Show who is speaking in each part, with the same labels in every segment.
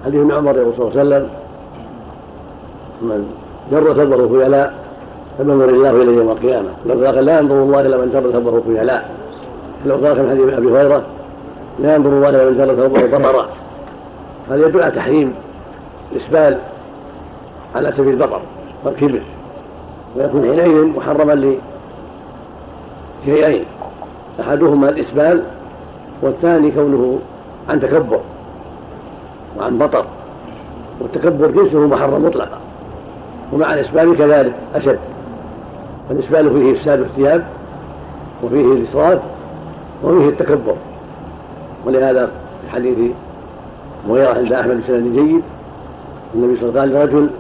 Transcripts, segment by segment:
Speaker 1: حديث ابن عمر يقول صلى الله عليه وسلم: من جر ثوبه خيلاء فمنظر الله اليه يوم القيامه. لا ينظر الله الى من جر ثوبه خيلاء. لو قال في حديث ابي هريره: لا ينظر الله الى من جر ثوبه بطرا. هذا يدل على تحريم الاسبال على سبيل البطر والكبر، ويكون حينئذ محرما لشيئين: احدهما الاسبال، والثاني كونه عن تكبر وعن بطر، والتكبر جنسه محرم مطلقا، ومع الاسبال كذلك اشد. فالاسبال فيه افساد الثياب وفيه الاسراف وفيه التكبر. ولهذا في حديث مغيرة عند احمد بسند جيد النبي صلى الله عليه وسلم قال لرجل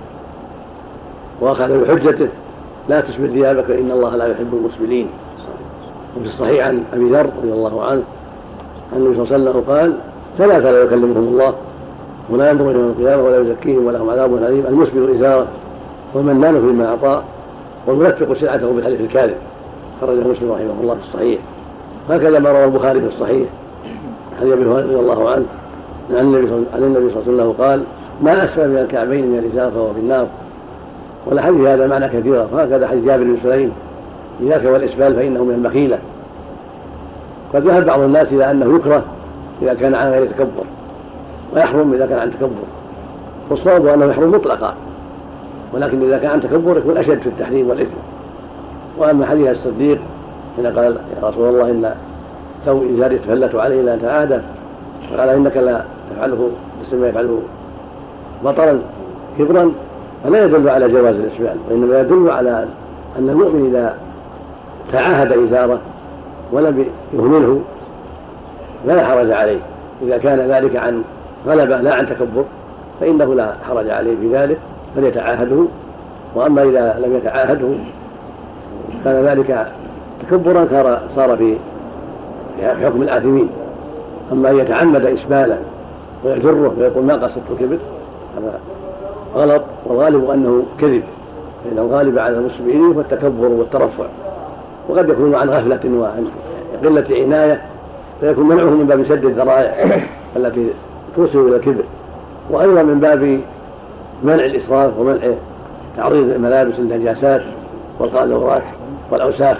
Speaker 1: واخذ بحجته: لا تسبل ثيابك ان الله لا يحب المسبلين. وفي الصحيح عن ابي ذر رضي الله عنه عن النبي صلى الله عليه وسلم قال: ثلاثه لا يكلمهم الله ولا ينظر اليهم القيامه ولا يزكيهم ولهم عذاب اليم: المسبل ازاره، والمنان فيما اعطاه، والمنفق سلعته بالحلف الكاذب. خرجه مسلم رحمه الله في الصحيح. هكذا ما روى البخاري في الصحيح حديث ابي هريره رضي الله عنه عن النبي صلى الله عليه وسلم قال: ما اسفل من الكعبين من الازار فهو في النار. والحديث هذا معنى كثيرا. وهكذا حديث جابر بن سليم: اياك والاسبال فانه من المخيله. قد ذهب بعض الناس الى انه يكره اذا كان عن غير تكبر، ويحرم اذا كان عن تكبر. والصواب انه يحرم مطلقا، ولكن اذا كان عن تكبر يكون اشد في التحريم والاثم. واما حديث الصديق حين قال: يا رسول الله ان ثوب ازاري تفلت عليه لا تعاده، فقال: انك لا تفعله مثل ما يفعله بطرا كبرا، فلا يدل على جواز الاسبال، وانما يدل على ان المؤمن اذا تعاهد ازاره ولم يهمله لا حرج عليه. اذا كان ذلك عن غلبه لا عن تكبر فانه لا حرج عليه في ذلك، فليتعاهده. واما اذا لم يتعاهده كان ذلك تكبرا صار في حكم الآثمين. اما ان يتعمد اسبالا ويجره ويقول ما قصدت الكبر هذا غلط، والغالب انه كذب، فان الغالب على المسلمين هو التكبر والترفع، وقد يكون عن غفله وعن قله عنايه، فيكون منعه من باب سد الذرائع التي توصل الى الكبر، وايضا من باب منع الاسراف ومنع تعريض الملابس للنجاسات والقاذورات والاوساخ.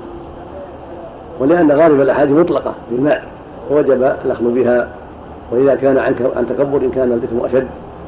Speaker 1: ولان غالب الاحاديث مطلقه بالماء ووجب الاخذ بها، واذا كان عن تكبر ان كان الاثم اشد.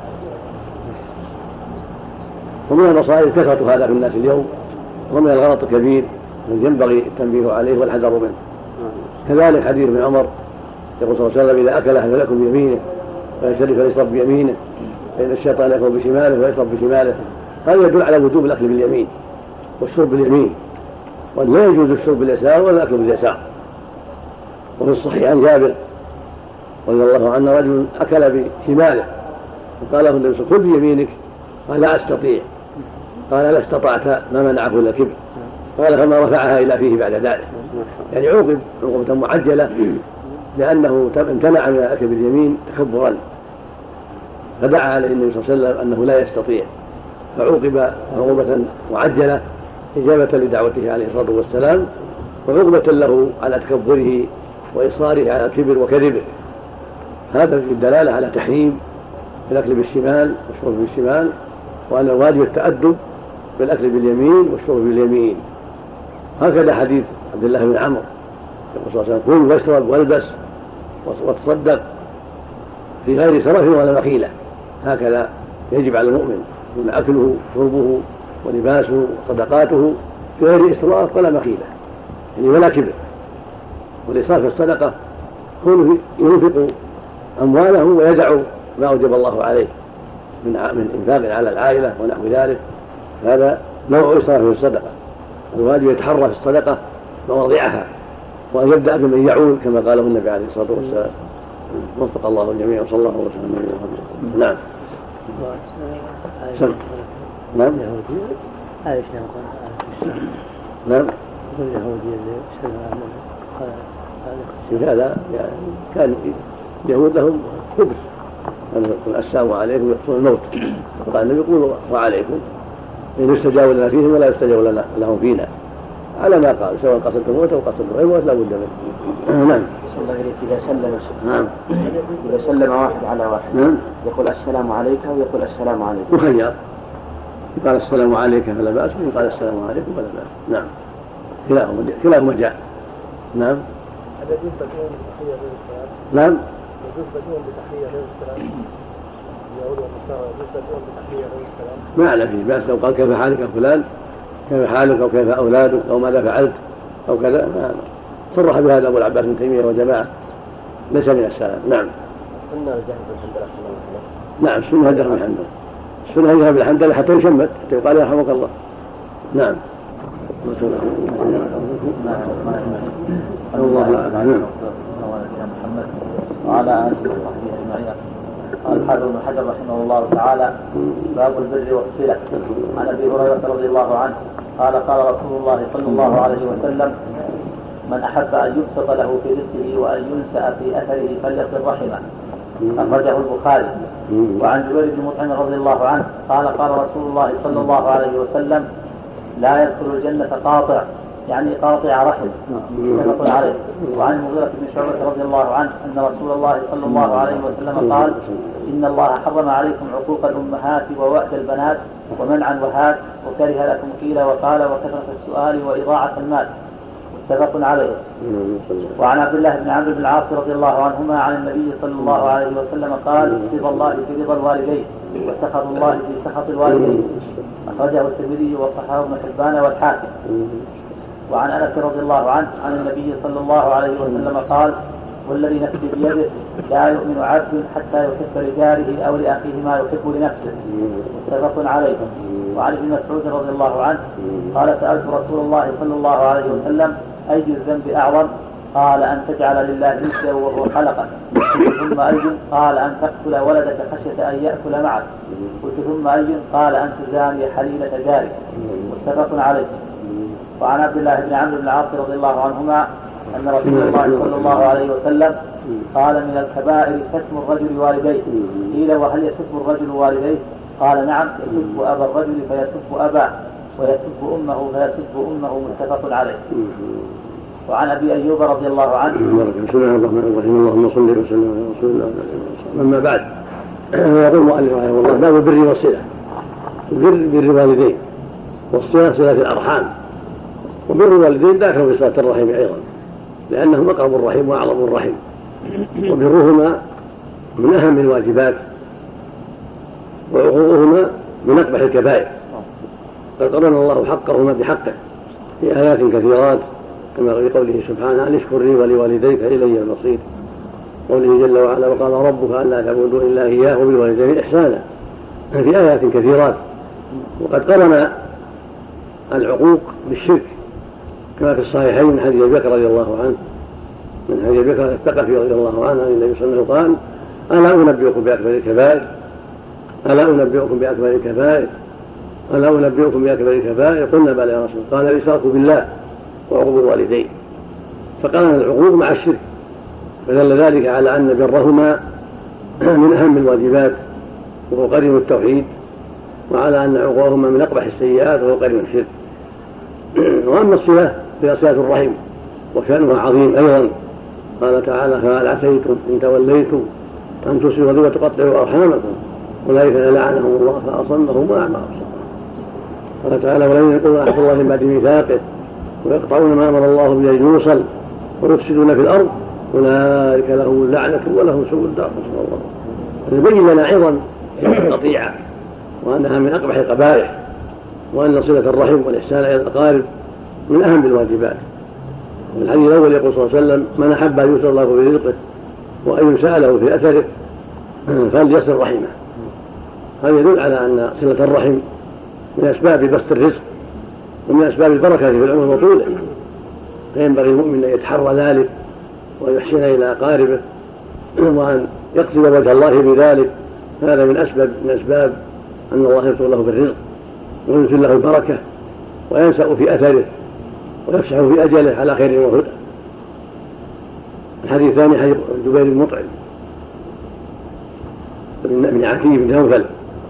Speaker 1: ومن المصائب كثرة هذا في الناس اليوم، ومن الغلط الكبير الذي ينبغي التنبيه عليه والحذر منه. كذلك حديث ابن عمر يقول صلى الله عليه وسلم: اذا اكل احدكم بيمينه فيشرب فليشرب بيمينه، فان الشيطان ياكل بشماله ويشرب بشماله. هذا يدل على وجوب الاكل باليمين والشرب باليمين، وان لا يجوز الشرب باليسار ولا الاكل باليسار. وفي الصحيح عن جابر رضي الله عنه رجل اكل بشماله فقال له النبي: كل بيمينك. قال: لا استطيع. قال: لا استطعت ما منعه الا الكبر. قال: فما رفعها الى فيه بعد ذلك. يعني عوقب عقوبة معجلة لأنه امتنع من الأكل باليمين تكبرا، فدعا عليه النبي صلى الله عليه وسلم أنه لا يستطيع، فعوقب عقوبة معجلة إجابة لدعوته عليه الصلاة والسلام، وعقوبة له على تكبره وإصراره على الكبر وكذبه. هذا في الدلالة على تحريم الأكل بالشمال والشرب بالشمال، وأن الواجب التأدب بالأكل باليمين والشرب باليمين. هكذا حديث عبد الله بن عمرو يقول صلى الله عليه وسلم: كل واشرب والبس وتصدق في غير سرف ولا مخيلة. هكذا يجب على المؤمن أن أكله شربه ولباسه وصدقاته في غير إسراف ولا مخيلة، يعني ولا كبر. والإسراف في الصدقة كونه ينفق أمواله ويدع ما أوجب الله عليه من إنفاق على العائلة ونحو ذلك، هذا نوع إسراف في الصدقة. الواجب يتحرى في الصدقة مواضعها، وأن يبدأ بمن يعول كما قاله النبي عليه الصلاة والسلام. وفق الله الجميع وصلى الله وسلم. نعم. نعم. نعم. هذا يعني كان يهود لهم خبز، السلام عليكم يحصل الموت، وقال النبي: يقول وعليكم، إن يستجاب لنا فيهم ولا يستجاب لهم فينا، على ما قال، سواء قصدت الموت أو قصدت الموت لا بد منه. نعم.
Speaker 2: الله إليك إذا سلم
Speaker 1: نعم.
Speaker 2: إذا سلم واحد على واحد
Speaker 1: نعم.
Speaker 2: يقول السلام عليك ويقول السلام عليك.
Speaker 1: مخير، يقال السلام عليك فلا بأس ويقال السلام عليكم فلا بأس. نعم. كلاهما جاء. نعم.
Speaker 3: هل يجوز بدون بتحية غير السلام؟
Speaker 1: نعم.
Speaker 3: يجوز بدون بتحية غير السلام؟ يقول المستوى يجوز بدون بتحية غير السلام؟
Speaker 1: ما على فيه بأس لو قال كيف حالك يا فلان، كيف حالك أو كيف أولادك أو ماذا فعلت أو كذا، صرح بهذا أبو العباس بن تيمية وجماعة، ليس من السلام. نعم.
Speaker 2: السنة الجهر بالحمد لله.
Speaker 1: نعم السنة الجهر بالحمد لله. السنة الجهر بالحمد لله حتى يشمت، حتى يقال يرحمك الله. نعم. الله أعلم.
Speaker 2: محمد وعلى آله وصحبه أجمعين. قال الحافظ ابن حجر رحمه الله تعالى: باب البر والصلة. عن أبي هريرة رضي الله عنه قال: قال رسول الله صلى الله عليه وسلم: من أحب أن يبسط له في رزقه وأن ينسأ في أثره فليصل رحمه. أخرجه البخاري. وعن جبير بن مطعم رضي الله عنه قال: قال رسول الله صلى الله عليه وسلم: لا يدخل الجنة قاطع، يعني قاطع رحم. متفق عليه. وعن المغيرة بن شعبة رضي الله عنه أن رسول الله صلى الله عليه وسلم قال: إن الله حرم عليكم عقوق الأمهات ووأد البنات ومنع الوهات وكره لكم قيل وقال وكثرة السؤال وإضاعة المال. متفق عليه. وعن عبد الله بن عمرو بن العاص رضي الله عنهما عن النبي صلى الله عليه وسلم قال: رضا الله في رضا الوالدين وسخط الله في سخط الوالدين. أخرجه الترمذي وصححه ابن حبان والحاكم. وعن أنس رضي الله عنه عن النبي صلى الله عليه وسلم قال: والذي نفسي بيده لا يؤمن عبد حتى يحب لجاره أو لأخيه ما يحب لنفسه. متفق عليه. وعن ابن مسعود رضي الله عنه قال: سألت رسول الله صلى الله عليه وسلم: أي الذنب أعظم؟ قال: أن تجعل لله ندا وهو خلقك. ثم أي؟ قال: أن تقتل ولدك خشية أن يأكل معك. قلت: ثم أي؟ قال: أن تزاني حليلة جارك. متفق عليه. وعن عبد الله بن عمرو بن العاص رضي الله عنهما أن رسول الله صلى الله عليه وسلم قال: من الكبائر شتم الرجل والديه. قيل: وهل يسب الرجل والديه؟ قال: نعم، يسب أبا الرجل فيسب أباه ويسب أمه فيسب أمه. متفق عليه. وعن أبي أيوب رضي الله عنه:
Speaker 1: بسم الله الرحمن الرحيم، اللهم صل وسلم على رسول الله. أما بعد، يقول المؤلف رحمه الله: باب البر والصلة. البر بالوالدين، والصلة صلة الأرحام. وبر الوالدين داخل في صلة الرحم أيضا، لأنهم أقرب الرحم وأعظم الرحم، وبرهما من أهم الواجبات، وعقوقهما من أقبح الكبائر. قد قرن الله حقهما بحقه في آيات كثيرات، كما في قوله سبحانه: أن اشكر لي ولوالديك إلي المصير. قوله جل وعلا: وقال ربك ألا تعبدوا إلا إياه وبالوالدين إحسانا، في آيات كثيرات. وقد قرن العقوق بالشرك، كما في الصحيحين من حديث أبي بكر رضي الله عنه، من حديث أبي بكر الثقفي رضي الله عنه عن النبي صلى الله عليه وسلم قال: ألا أنبئكم بأكبر الكبائر؟ ألا أنبئكم بأكبر الكبائر؟ ألا أنبئكم بأكبر الكبائر؟ قلنا: بلى يا رسول الله. قال: الإشراك بالله وعقوق الوالدين. فقارن العقوق مع الشرك، فدل ذلك على أن برهما من أهم الواجبات وهو قرين التوحيد، وعلى أن عقوقهما من أقبح السيئات وهو قرين الشرك. وأما الصلة فهي صلة الرحم، وشأنها عظيم أيضا. قال تعالى: فهل عسيتم إن توليتم أن تصلوا وتقطعوا أرحامكم أولئك لعنهم الله فأصمهم وأعمى أبصارهم. قال تعالى: والذين يقولون أحد الله من بعد ميثاقه ويقطعون ما أمر الله به أن يوصل ويفسدون في الأرض أولئك لهم اللعنة ولهم سوء الدار. نسأل الله. يبين لنا أيضا القطيعة وأنها من أقبح القبائح، وأن صلة الرحم والإحسان إلى الأقارب من أهم الواجبات. الحديث الأول يقول صلى الله عليه وسلم: من أحب أن يوصل الله في رزقه وأن ينسأ له في أثره فليصل رحمه. هذا يدل على أن صلة الرحم من أسباب بسط الرزق ومن أسباب البركة في العمر وطوله، فينبغي المؤمن أن يتحرى ذلك ويحسن إلى أقاربه وأن يقصد وجه الله بذلك. هذا من أسباب أن الله يطول له بالرزق وينزل له البركة وينسأ في أثره ويفسح في أجله على خير وهدى. الحديث الثاني حديث جبير بن مطعم بن عتيق بن نوفل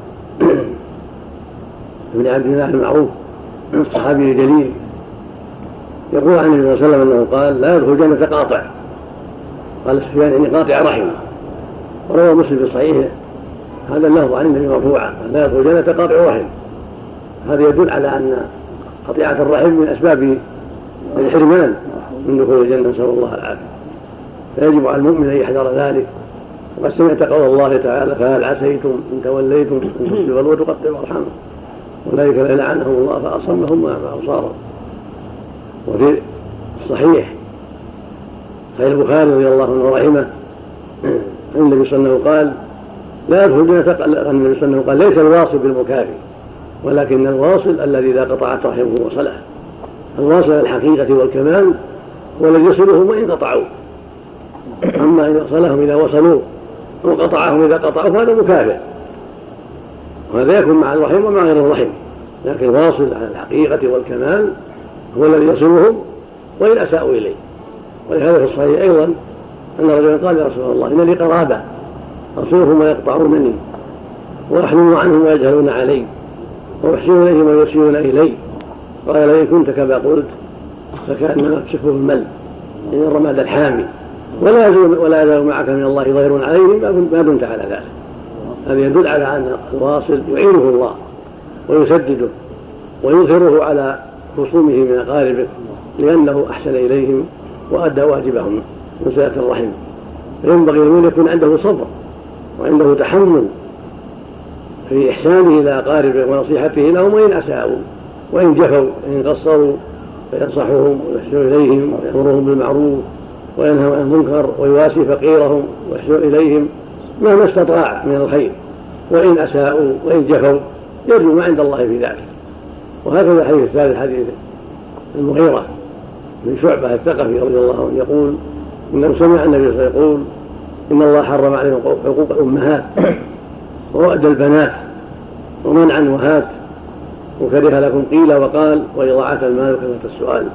Speaker 1: بن عبد الله المعروف الصحابي الجليل، يقول عن النبي صلى الله عليه وسلم أنه قال: لا يدخل الجنة قاطع، قال سفيان يعني قاطع رحم. وروى مسلم في صحيحه هذا اللفظ عن النبي مرفوعا لا يدخل الجنة قاطع رحم. هذا يدل على أن قطيعة الرحم من أسباب الحرمان من دخول الجنة، نسأل الله العافية. فيجب على المؤمن أن يحذر ذلك. وقد سمعت قول الله تعالى فهل عسيتم إن توليتم أن تفسدوا وتقطعوا أرحامكم أولئك لعنهم الله فأصمهم وأعمى أبصارهم. وفي الصحيح صحيح البخاري رضي الله عنه ورحمه أن النبي صلى الله عليه وسلم قال لا يدخل الجنة، النبي صلى الله عليه وسلم قال ليس الواصل بالمكافئ ولكن الواصل الذي إذا قطعت رحمه وصله. الواصل الحقيقة والكمال هو الذي يصلهم وإن قطعوا، أما إن وصلهم إذا وصلوا وقطعهم إذا قطعوا فهذا مكافئ، وهذا يكون مع الرحم ومع غير الرحم. لكن الواصل على الحقيقة والكمال هو الذي يصلهم وإن أساءوا إليه. ولهذا في الصحيح أيضا أن رجلا قال يا رسول الله إن لي قرابة أصلهم ويقطعونني وأحلم عنهم ويجهلون علي وأحسن إليهم ويسيئون إلي. قال لئن كنت كما قلت فكأنما تسفه المل إن الرماد الحامي ولا يزال معك من الله ظهير عليهم ما دمت على ذلك. هذا يدل على أن الواصل يعينه الله ويسدده ويظهره على خصومه من أقاربه لأنه أحسن إليهم وأدى واجبهم من صلة الرحم. فينبغي أن يكون عنده صبر وعنده تحمل في إحسانه إلى أقاربه ونصيحته لهم وإن أساءوا وإن جفوا إن قصروا فينصحهم ويحسن إليهم ويأمرهم بالمعروف وينهى عن المنكر ويواسي فقيرهم ويحسن إليهم مهما استطاع من الخير. وإن أساءوا وإن جفوا يرجو ما عند الله في ذلك. وهكذا الحديث الثالث حديث المغيرة من شعبة الثقفي رضي الله عنه يقول إنه سمع النبي صلى الله عليه وسلم يقول إن الله حرم عليهم حقوق الأمهات ووأد البنات ومنع الوهات وكره لكم قيل وقال وإضاعة المال وكثرة السؤال.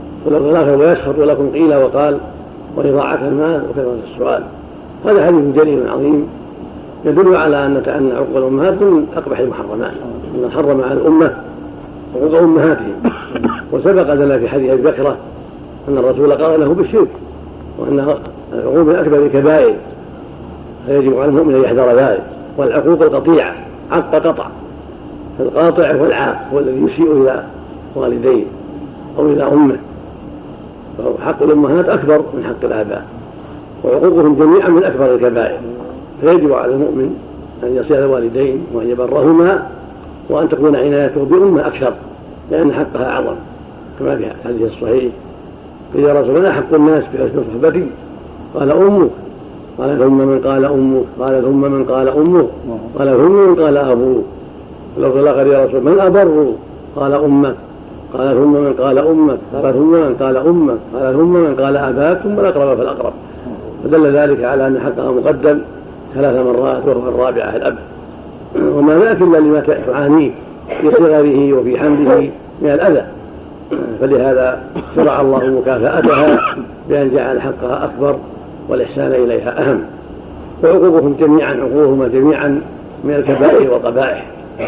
Speaker 1: ويسخط لكم قيل وقال وإضاعة المال وكثرة السؤال. هذا حديث جليل عظيم يدل على أن حقوق الأمهات من أقبح المحرمات، أن حرم على الأمة حقوق أمهاتهم. وسبق لنا في حديث بكرة أن الرسول قال له بالشرك وأن العقوق من أكبر الكبائر فيجب على المؤمن أن يحذر ذلك. والعقوق القطيعة عق قطع، فالقاطع هو العاق هو الذي يسيء إلى والديه أو إلى أمه، فحق الأمهات أكبر من حق الآباء وعقوقهم جميعا من أكبر الكبائر. فيجب على المؤمن أن يصل الوالدين وأن يبرهما وأن تكون عنايته بأمه أكثر لأن حقها أعظم، كما في الحديث الصحيح قيل رسول الله أحق الناس بحسن صحبتي قال أمك قال ثم من قال أمك قال ثم من قال أمك قال ثم من قال أبوك. لو قال يا رسول من أبر قال أمك قال ثم من قال أمك قال ثم من قال أمك قال ثم من قال أباك ثم الأقرب فالأقرب. فدل ذلك على أن حقها مقدم 3 مرات وهو الرابعة الأب. وما ذاك إلا لما تعانيه في صغره وفي حمله من الأذى، فلهذا شرع الله مكافأتها بأن جعل حقها أكبر والإحسان إليها أهم. وعقوقهم جميعا عقوقهما جميعا من الكبائر والقبائح.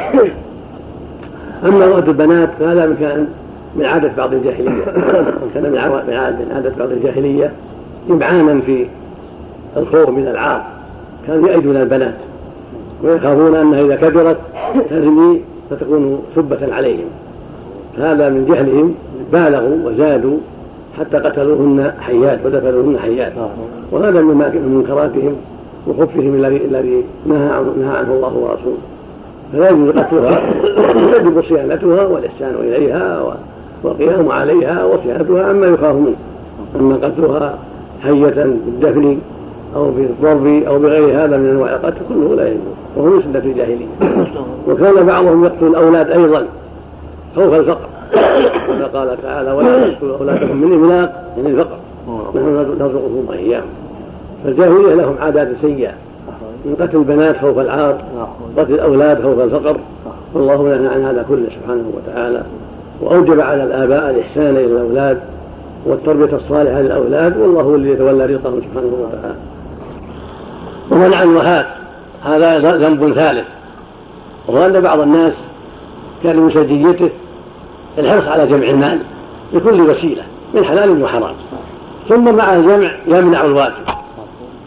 Speaker 1: أما رؤية البنات فهذا كان من عادة بعض الجاهلية، كان من عادة بعض الجاهلية إمعانا في الخوف من العار، كانوا يأيدون البنات ويخافون أنها إذا كبرت تزني فتكون سبة عليهم. هذا من جهلهم بالغوا وزادوا حتى قتلوهن حيات ودفنوهن حيات، وهذا من منكراتهم وخبثهم الذي نهى عنه الله ورسوله. فلا يجوز قتلها، يجب صيانتها والإحسان إليها والقيام عليها وصيانتها عما يخاف منه. أما قتلها حية بالدفن أو بالضرب أو بغير هذا من أنواع القتل كله لا يجوز، وهو من سنة الجاهلية. وكان بعضهم يقتل الأولاد أيضا خوف الفقر، كما قال تعالى ولا تقتلوا أولادكم من إملاق من الفقر نحن نرزقكم وإياهم. فالجاهلية لهم عادات سيئة من قتل البنات خوف العار، قتل الأولاد خوف الفقر، والله نهى عن هذا كله سبحانه وتعالى، وأوجب على الآباء الإحسان إلى الأولاد والتربية الصالحة للأولاد، والله هو الذي يتولى رزقهم سبحانه وتعالى. ومنع الوهات هذا ذنب ثالث، وهو أن بعض الناس كان من سجيته الحرص على جمع المال بكل وسيلة من حلال وحرام، ثم مع الجمع يمنع الواجب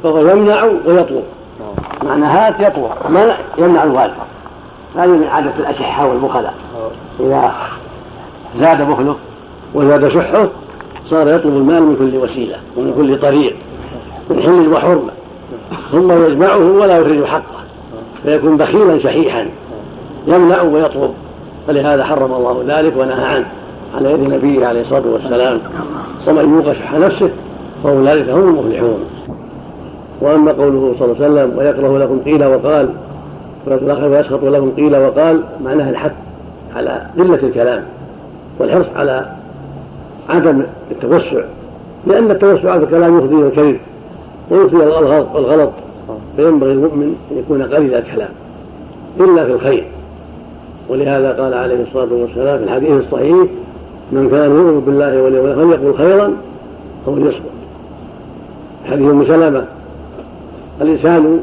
Speaker 1: فهو يمنع ويطلب. معنى هات يطلب، منع يمنع الوالد. هذه من عادة الأشحة والبخلاء، إذا زاد بخله وزاد شحه صار يطلب المال من كل وسيلة ومن كل طريق من حل وحرمة، ثم يجمعه ولا يخرج حقه فيكون بخيلا شحيحا يمنع ويطلب. فلهذا حرم الله ذلك ونهى عنه على يد نبيه عليه الصلاة والسلام. ومن يوق شح نفسه فأولئك هم المفلحون. وأما قوله صلى الله عليه وسلم ويكره لكم قيل وقال ويسخط لكم قيل وقال، معناها الحث على قلة الكلام والحرص على عدم التوسع، لأن التوسع في الكلام يفضي إلى الكذب ويفضي إلى الغلط، فينبغي المؤمن أن يكون قليل الكلام إلا في الخير. ولهذا قال عليه الصلاة والسلام في الحديث الصحيح: من كان يؤمن بالله واليوم الآخر فليقل خيرا أو ليصمت. حديث أم سلمة: الإنسان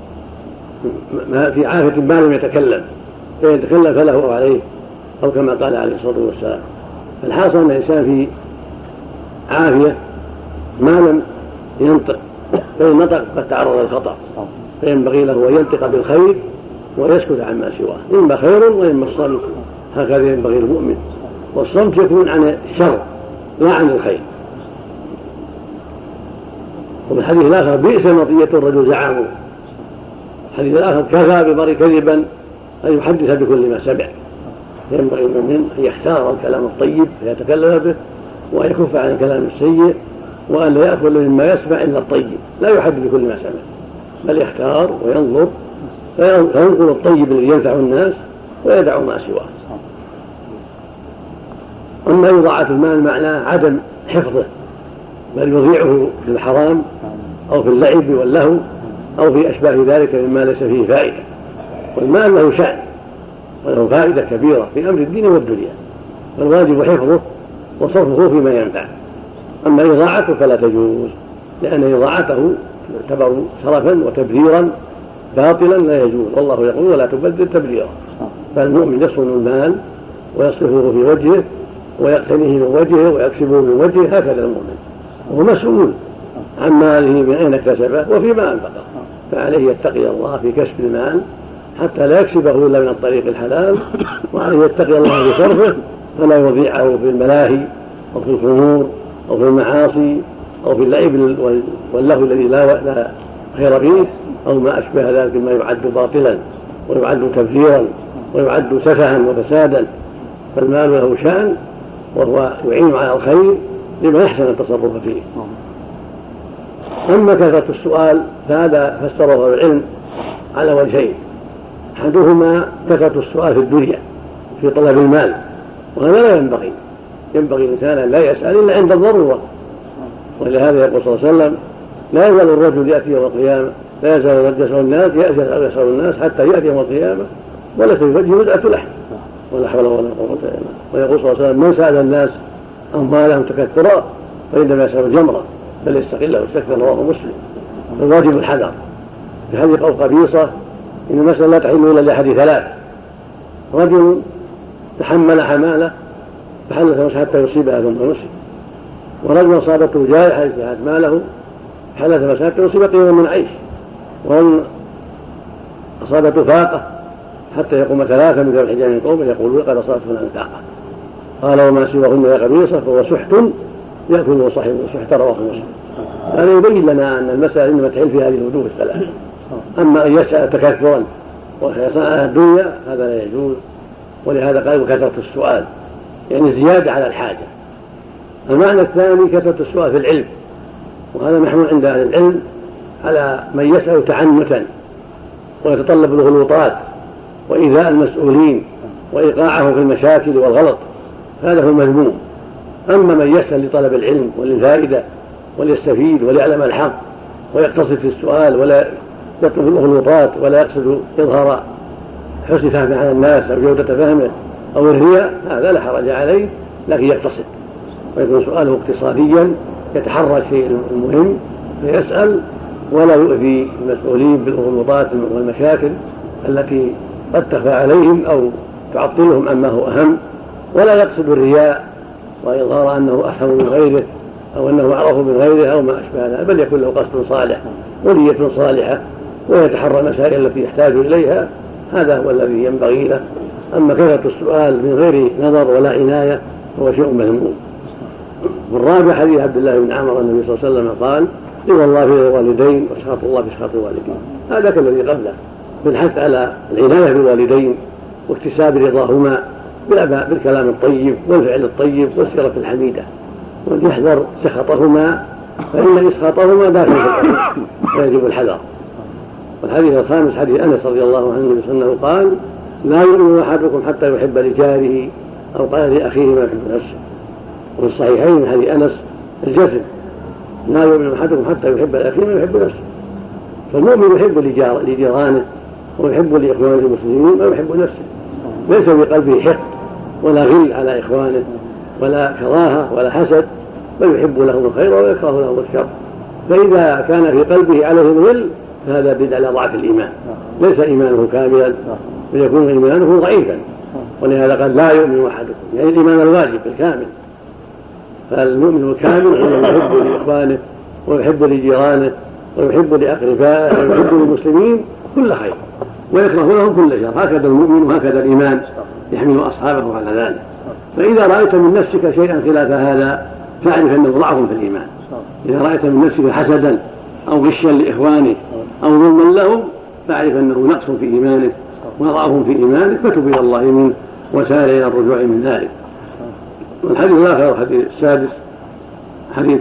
Speaker 1: في عافية ما لم يتكلم، فإن يتكلم فله عليه، أو كما قال عليه الصلاة والسلام. فالحاصل أن الإنسان في عافية ما لم ينطق، فإن نطق قد تعرض للخطأ، فينبغي له أن ينطق بالخير ويسكت عما سواه، إما خير وإما الصمت. هكذا ينبغي المؤمن، والصمت يكون عن الشر لا عن الخير. وفي الحديث الآخر: بئس مطية الرجل زعامه. الحديث الآخر: كفى بمرء كذبا أن يحدث بكل ما سمع. ينبغي المؤمن أن يختار الكلام الطيب فيتكلم به، وأن يكف عن الكلام السيء، وأن لا يأكل مما يسمع إلا الطيب، لا يحدث بكل ما سمع، بل يختار وينظر فينقل الطيب الذي ينفع الناس ويدع ما سواه. أما إضاعة المال معناه عدم حفظه، بل يضيعه في الحرام أو في اللعب واللهو أو في أشباه ذلك مما ليس فيه فائدة. والمال له شأن وله فائدة كبيرة في أمر الدين والدنيا، فالواجب حفظه وصرفه فيما ينفع. أما إضاعته فلا تجوز، لأن إضاعته تعتبر سرفا وتبذيرا باطلا لا يجوز، والله يقول: ولا تبذر تبذيرا. فالمؤمن يصون المال ويصرفه في وجهه ويقتنيه من وجهه ويكسبه من وجهه، هكذا المؤمن، وهو مسؤول عن ماله من أين اكتسبه وفيما أنفقه، فعليه يتقي الله في كسب المال حتى لا يكسبه إلا من الطريق الحلال، وعليه يتقي الله في صرفه فلا يضيعه في الملاهي أو في الخمور أو في المعاصي أو في اللعب واللهو الذي لا خير فيه، أو ما أشبه ذلك مما يعد باطلا ويعد تبذيرا ويعد سفها وفسادا. فالمال له شأن وهو يعين على الخير لما يحسن التصرف فيه. أما كثرة السؤال فهذا فسره العلم على وجهين: أحدهما كثرة السؤال في الدنيا في طلب المال، وهذا لا ينبغي الإنسان أن لا يسأل إلا عند الضرورة. ولهذا يقول صلى الله عليه وسلم: لا يزال الرجل يأتي يوم القيامة، لا يزال يسأل الناس حتى يأتي يوم القيامة وليس في وجهه مزعة لحم، ولا حول ولا قوة إلا بالله. ويقول صلى الله عليه وسلم: من سأل الناس أموالهم تكثرا فإنما يسأل الجمرة بل يستقله واستكثر، رواه مسلم. فالواجب الحذر. في حديث أو قبيصة: إن المسألة لا تحل إلا لأحد ثلاث: رجل تحمل حمالة فحلت حتى يصيبها ثم نسي، ورجل أصابته جائحة فأتبعت ماله حلت مسألة حتى يصيب قيما من عيش، ورجل أصابته فاقة حتى يقوم ثلاثة من ذوي الحجاب من قومه يقولون: قد أصابتهن الفاقة. قال: وما سواهن يا قبيصة فهو سحت يأكل صاحبه سحت، رواه مسلم. هذا يبين لنا أن المسألة إنما تحل في هذه الوجوه الثلاثة. أما أن يسأل تكثرا ويصنع الدنيا هذا لا يجوز. ولهذا قالوا كثرة السؤال يعني زيادة على الحاجة. المعنى الثاني كثرة السؤال في العلم، وهذا محمول عند أهل العلم على من يسأل تعنتا ويتطلب الغلوطات وإيذاء المسؤولين وإيقاعهم في المشاكل والغلط، هذا هو المذموم. أما من يسأل لطلب العلم وللفائدة وليستفيد وليعلم الحق ويقتصد في السؤال ولا يطلب الغلوطات ولا يقصد إظهار حسن فهمه على الناس أو جودة فهمه أو الرياء، هذا لا حرج عليه، لكن يقتصد ويكون سؤاله اقتصاديا يتحرى الشيء المهم فيسأل ولا يؤذي المسؤولين بالغلوطات والمشاكل التي قد تخفى عليهم أو تعطلهم عما هو أهم، ولا يقصد الرياء وإظهار أنه أحسن من غيره أو أنه أعرف من غيره أو ما أشبه ذلك، بل يكون له قصد صالح ونية صالحة ويتحرى المسائل التي يحتاج إليها، هذا هو الذي ينبغي له. أما كثرة السؤال من غير نظر ولا عناية هو شيء مذموم. والرابع حديث عبد الله بن عمرو النبي صلى الله عليه وسلم قال: رضا الله في الوالدين وسخط الله في سخط الوالدين. هذا كالذي قبله بالحث على العناية بالوالدين واكتساب رضاهما بالكلام الطيب والفعل الطيب والسيرة الحميدة، ويحذر سخطهما فإن إسخاطهما داخل في الأمر ويجب الحذر. والحديث الخامس حديث أنس رضي الله عنه أنه قال: لا يؤمن أحدكم حتى يحب لجاره أو قال لأخيه ما يحب نفسه. وفي الصحيحين من حديث أنس الجسد: لا يؤمن أحدكم حتى يحب لأخيه ما يحب نفسه. فالمؤمن يحب لجيرانه ويحب لإخوانه المسلمين ما يحب نفسه، ليس بقلبه حقد ولا غل على إخوانه ولا كراهة ولا حسد، بل يحب لهم الخير ويكره لهم الشر. فإذا كان في قلبه عليه الغل فهذا يدل على ضعف الإيمان، ليس إيمانه كاملا ويكون إيمانه ضعيفا. ولهذا قال: لا يؤمن أحدكم، يعني الإيمان الواجب الكامل. فالمؤمن الكامل هو الذي يحب لإخوانه ويحب لجيرانه ويحب لأقربائه ويحب للمسلمين كل خير ويكره لهم كل شر. هكذا المؤمن وهكذا الإيمان يحمل أصحابه على ذلك. فإذا رأيت من نفسك شيئا خلاف هذا فاعرف أنه ضعف في الإيمان. إذا رأيت من نفسك حسدا أو غشا لإخوانك أو ظلما لهم فاعرف أنه نقص في إيمانك وضعف في إيمانك، فتب إلى الله منه وسار إلى الرجوع من ذلك. والحديث الآخر الحديث السادس حديث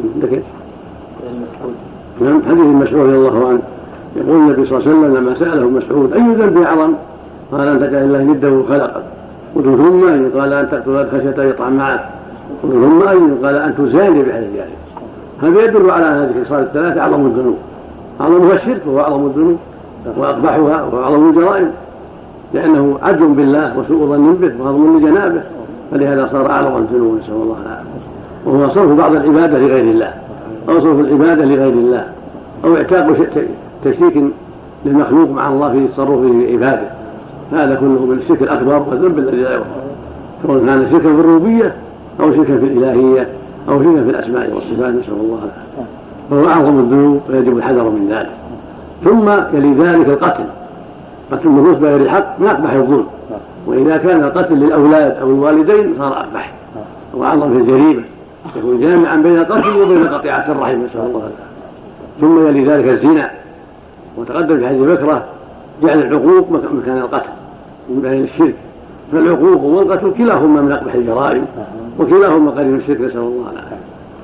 Speaker 1: حديث مسعود رضي الله عنه يقول النبي صلى الله عليه وسلم لما سأله مسعود: أي ذنب أعظم؟ قال: أن تجعل الله نده خلقك. قلت: ثم أي؟ قال: أن تقتل الخشية يطعم معك. قلت: ثم أي؟ قال: أن تزاني بأهل جارك. هذا يدل على هذه الخصال الثلاثة أعظم الذنوب. أعظمها الشرك وهو أعظم الذنوب وأقبحها وهو أعظم الجرائم، لأنه عجز بالله وسوء ظن به وهضم لجنابه، فلهذا صار أعظم الذنوب، نسأل الله العافية. وهو صرف بعض العبادة لغير الله أو صرف العبادة لغير الله أو اعتاق تشريك للمخلوق مع الله في تصرفه في عباده. هذا كله من الشرك الأكبر والذنب الذي لا يغفر، سواء كان شركا في الربوبية أو شركا في الإلهية أو شركا في الأسماء والصفات، نسأل الله العافية. فهو أعظم الذنوب ويجب الحذر من ذلك. ثم يلي ذلك القتل، قتل النفوس بغير الحق من أقبح الظلم، وإذا كان القتل للأولاد أو الوالدين صار أقبح وأعظم في الجريمة، يكون جامعا بين القتل وبين قطيعة الرحم، نسأل الله العافية. ثم يلي ذلك الزنا، وتقدم في حديث بكرة جعل العقوق مكان القتل من بين الشرك، فالعقوق والقتل كلاهما من أقبح الجرائم وكلاهما قريب من الشرك، نسأل الله العافية.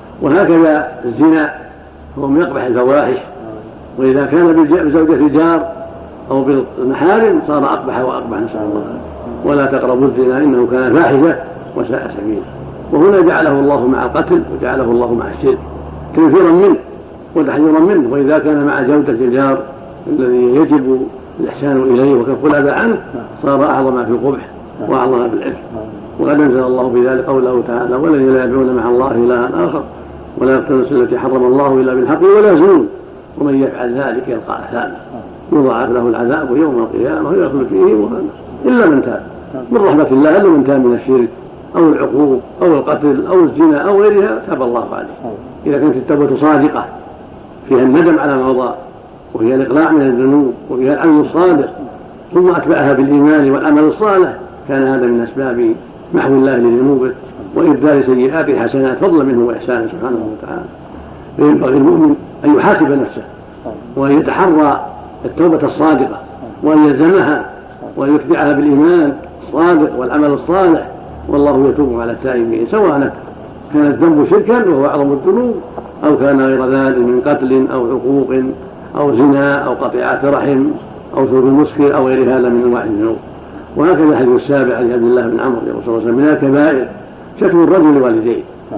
Speaker 1: وهكذا الزنا هو من أقبح الفواحش، وإذا كان بزوجة الجار أو بالمحارم صار أقبح وأقبح، نسأل الله العافية. ولا تقربوا الزنا إنه كان فاحشة وساء سبيلا. وهنا جعله الله مع القتل وجعله الله مع الشرك تنفيرا منه وتحذيرا منه. وإذا كان مع زوجة الجار الذي يجب الإحسان إليه وكف الأذى عنه صار أعظم في القبح وأعظم في الإثم. وقد أنزل الله بذلك قوله تعالى: والذين لا يدعون مع الله إلها آخر ولا يقتلون النفس التي حرم الله إلا بالحق ولا يزنون ومن يفعل ذلك يلقى أثاما يضاعف له العذاب يوم القيامة ويخلد فيه مهانا إلا من تاب. من رحمة الله إلا من تاب من الشرك أو العقوق أو القتل أو الزنا أو غيرها تاب الله عليه. إذا كانت التوبة صادقة فيها الندم على ما مضى وفيها الإقلاع من الذنوب وفيها العمل الصالح ثم أتبعها بالإيمان والعمل الصالح، كان هذا من أسباب محو الله لذنوبه وإبدال سيئات حسنات فضلا منه وإحسانه سبحانه وتعالى. فينبغي المؤمن أن يحاسب نفسه وأن يتحرى التوبة الصادقة وأن يلزمها وأن يتبعها بالإيمان الصادق والعمل الصالح، والله يتوب على التائبين سواء كان الذنب شركا وهو أعظم الذنوب أو كان غير ذلك من قتل أو عقوق أو زنا أو قطيعة رحم أو شرب المسكر أو غير هذا من أنواع الذنوب. وهكذا الحديث السابع عن عبد الله بن عمرو رضي الله عنه من الكبائر شتم الرجل والديه.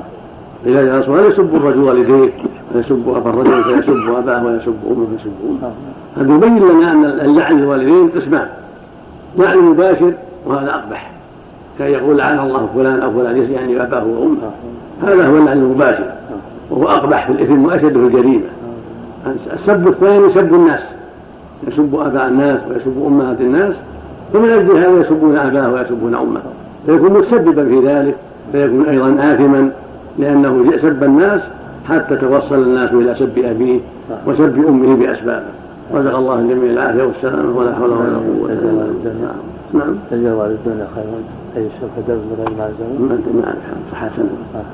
Speaker 1: إذا جاء الرسول لا يسب الرجل والديه فيسب أبا الرجل فيسب أباه ويسب أمه فيسب أمه. هذا يبين لنا أن اللعن الوالدين قسمان: لعن مباشر وهذا أقبح، كان يقول لعن الله فلان أو فلان يعني أباه وأمه، هذا هو اللعن المباشر وهو أقبح في الإثم وأشد في الجريمة. السب الثاني سب الناس، يسب أباء الناس ويسب أمهات الناس، ومن أجل هذا يسبون أباه ويسبون أمه، فيكون متسببا في ذلك، فيكون أيضا آثما لأنه سب الناس حتى توصل الناس إلى سب أبيه وسب أمه بأسبابه. رزق الله الجميع العافية والسلامة ولا حول ولا قوة إلا بالله. نعم.
Speaker 3: تجر والدنا خيرا أي شوف درس بغير معزوم.
Speaker 1: نعم حسنا.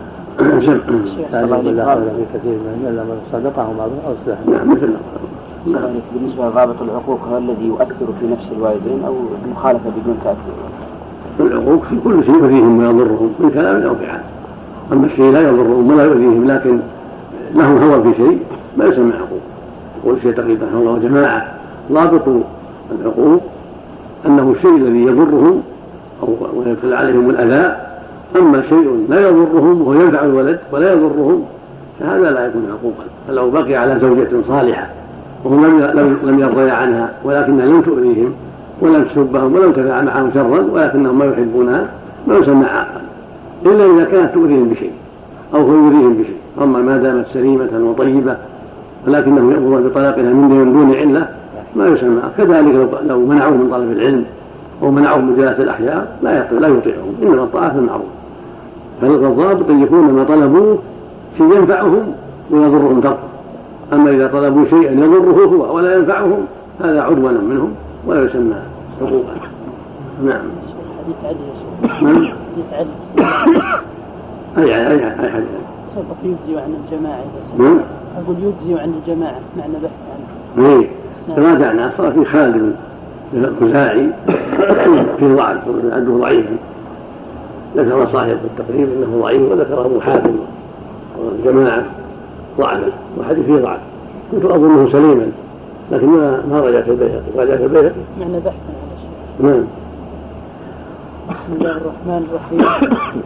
Speaker 3: لا بالله في كثير من إلا من صدقهم أو أصلح.
Speaker 1: نعم مثل.
Speaker 2: بالنسبة لضابط العقوق هو الذي يؤثر في نفس الوالدين أو المخالفة بدون تأثير؟
Speaker 1: العقوق في كل شيء يؤذيهم ويضرهم من كلام أو فعل. أما الشيء لا يضرهم ولا يؤذيهم لكن لهم هوى في شيء ما يسمى عقوق. والشيء تقريبا الله جماعة ضابط العقوق أنه الشيء الذي يضرهم أو ويدخل عليهم الأذى. أما شيء لا يضرهم وينفع الولد ولا يضرهم فهذا لا يكون عقوقا. فلو بقي على زوجة صالحة وهم لم يرضيا عنها ولكنها لم تؤذيهم ولم تسبهم ولم تفعل معهم شرا ولكنهم ما يحبونها ما يسمى عاقا إلا إذا كانت تؤذيهم بشيء أو هو يؤذيهم بشيء. أما ما دامت سليمة وطيبة ولكنهم يأمرون بطلاقها من دون علة ما يسمى. كذلك لو منعوه من طلب العلم أو منعوه من جلسة الأحياء لا يطيعهم. إنما الطاعة في المعروف. فالضابط أن يكون ما طلبوه شيء ينفعهم ويضرهم تركه. أما إذا طلبوا شيئا يضره هو ولا ينفعهم هذا عدوانا منهم ولا يسمى حقوقا. نعم.
Speaker 4: حديث علي حديث علي
Speaker 1: أي حديث
Speaker 4: سبق يجزي عن الجماعة. أقول يجزي عن الجماعة معنى بحث عنه.
Speaker 1: تراجعنا صار في خالد الخزاعي في ضعف عنده ضعيفا ذكر صاحب التقريب انه ضعيف وذكر ابو حاتم والجماعه ضعفه وحديث فيه ضعف. كنت اظنه سليما لكن ما رجع في البيهقي. رجع في البيهقي
Speaker 4: معنى بحث عن الشيء.
Speaker 1: نعم.
Speaker 4: بسم الله الرحمن الرحيم.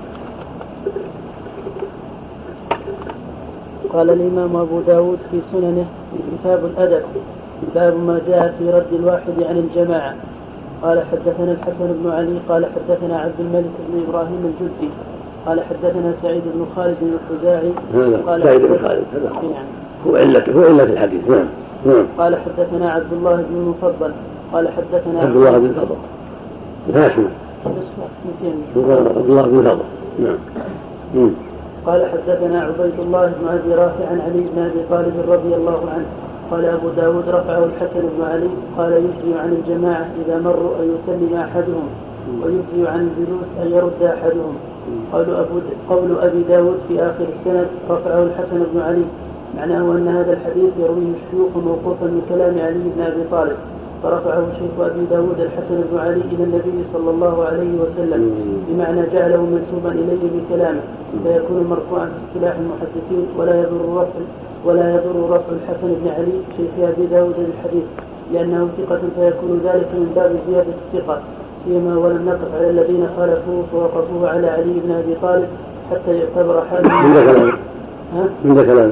Speaker 4: قال الإمام أبو داود في سننه كتاب الأدب باب ما جاء في رد الواحد عن الجماعة. قال حدثنا الحسن بن علي قال حدثنا عبد الملك بن إبراهيم الجدي قال حدثنا سعيد بن خالد بن الخزاعي
Speaker 1: قال سعيد بن خالد هو علة الحديث. نعم.
Speaker 4: قال حدثنا عبد الله بن المفضل قال حدثنا
Speaker 1: عبد الله بن الفضل هاشم عبد الله بن الفضل. نعم.
Speaker 4: قال حدثنا عبيد الله بن أبي رافع عن علي بن أبي طالب رضي الله عنه قال أبو داود رفعه الحسن بن علي قال يجزي عن الجماعة إذا مروا أن يسلم أحدهم ويجزي عن الجلوس أن يرد أحدهم. قول أبي داود في آخر السند رفعه الحسن بن علي معناه أن هذا الحديث يرويه الشيوخ موقوفا من كلام علي بن أبي طالب فرفعه شيخ أبي داود الحسن بن علي إلى النبي صلى الله عليه وسلم بمعنى جعله منسوبا إليه بكلامه فيكون مرفوعا في اصطلاح المحدثين ولا يضر رفع الحسن بن علي شيخ أبي داود للحديث لأنه ثقة فيكون ذلك من باب زيادة الثقة سيما ولم نقف على الذين خالفوه فوقفوه على علي بن أبي طالب حتى يعتبر حاله
Speaker 1: من كلام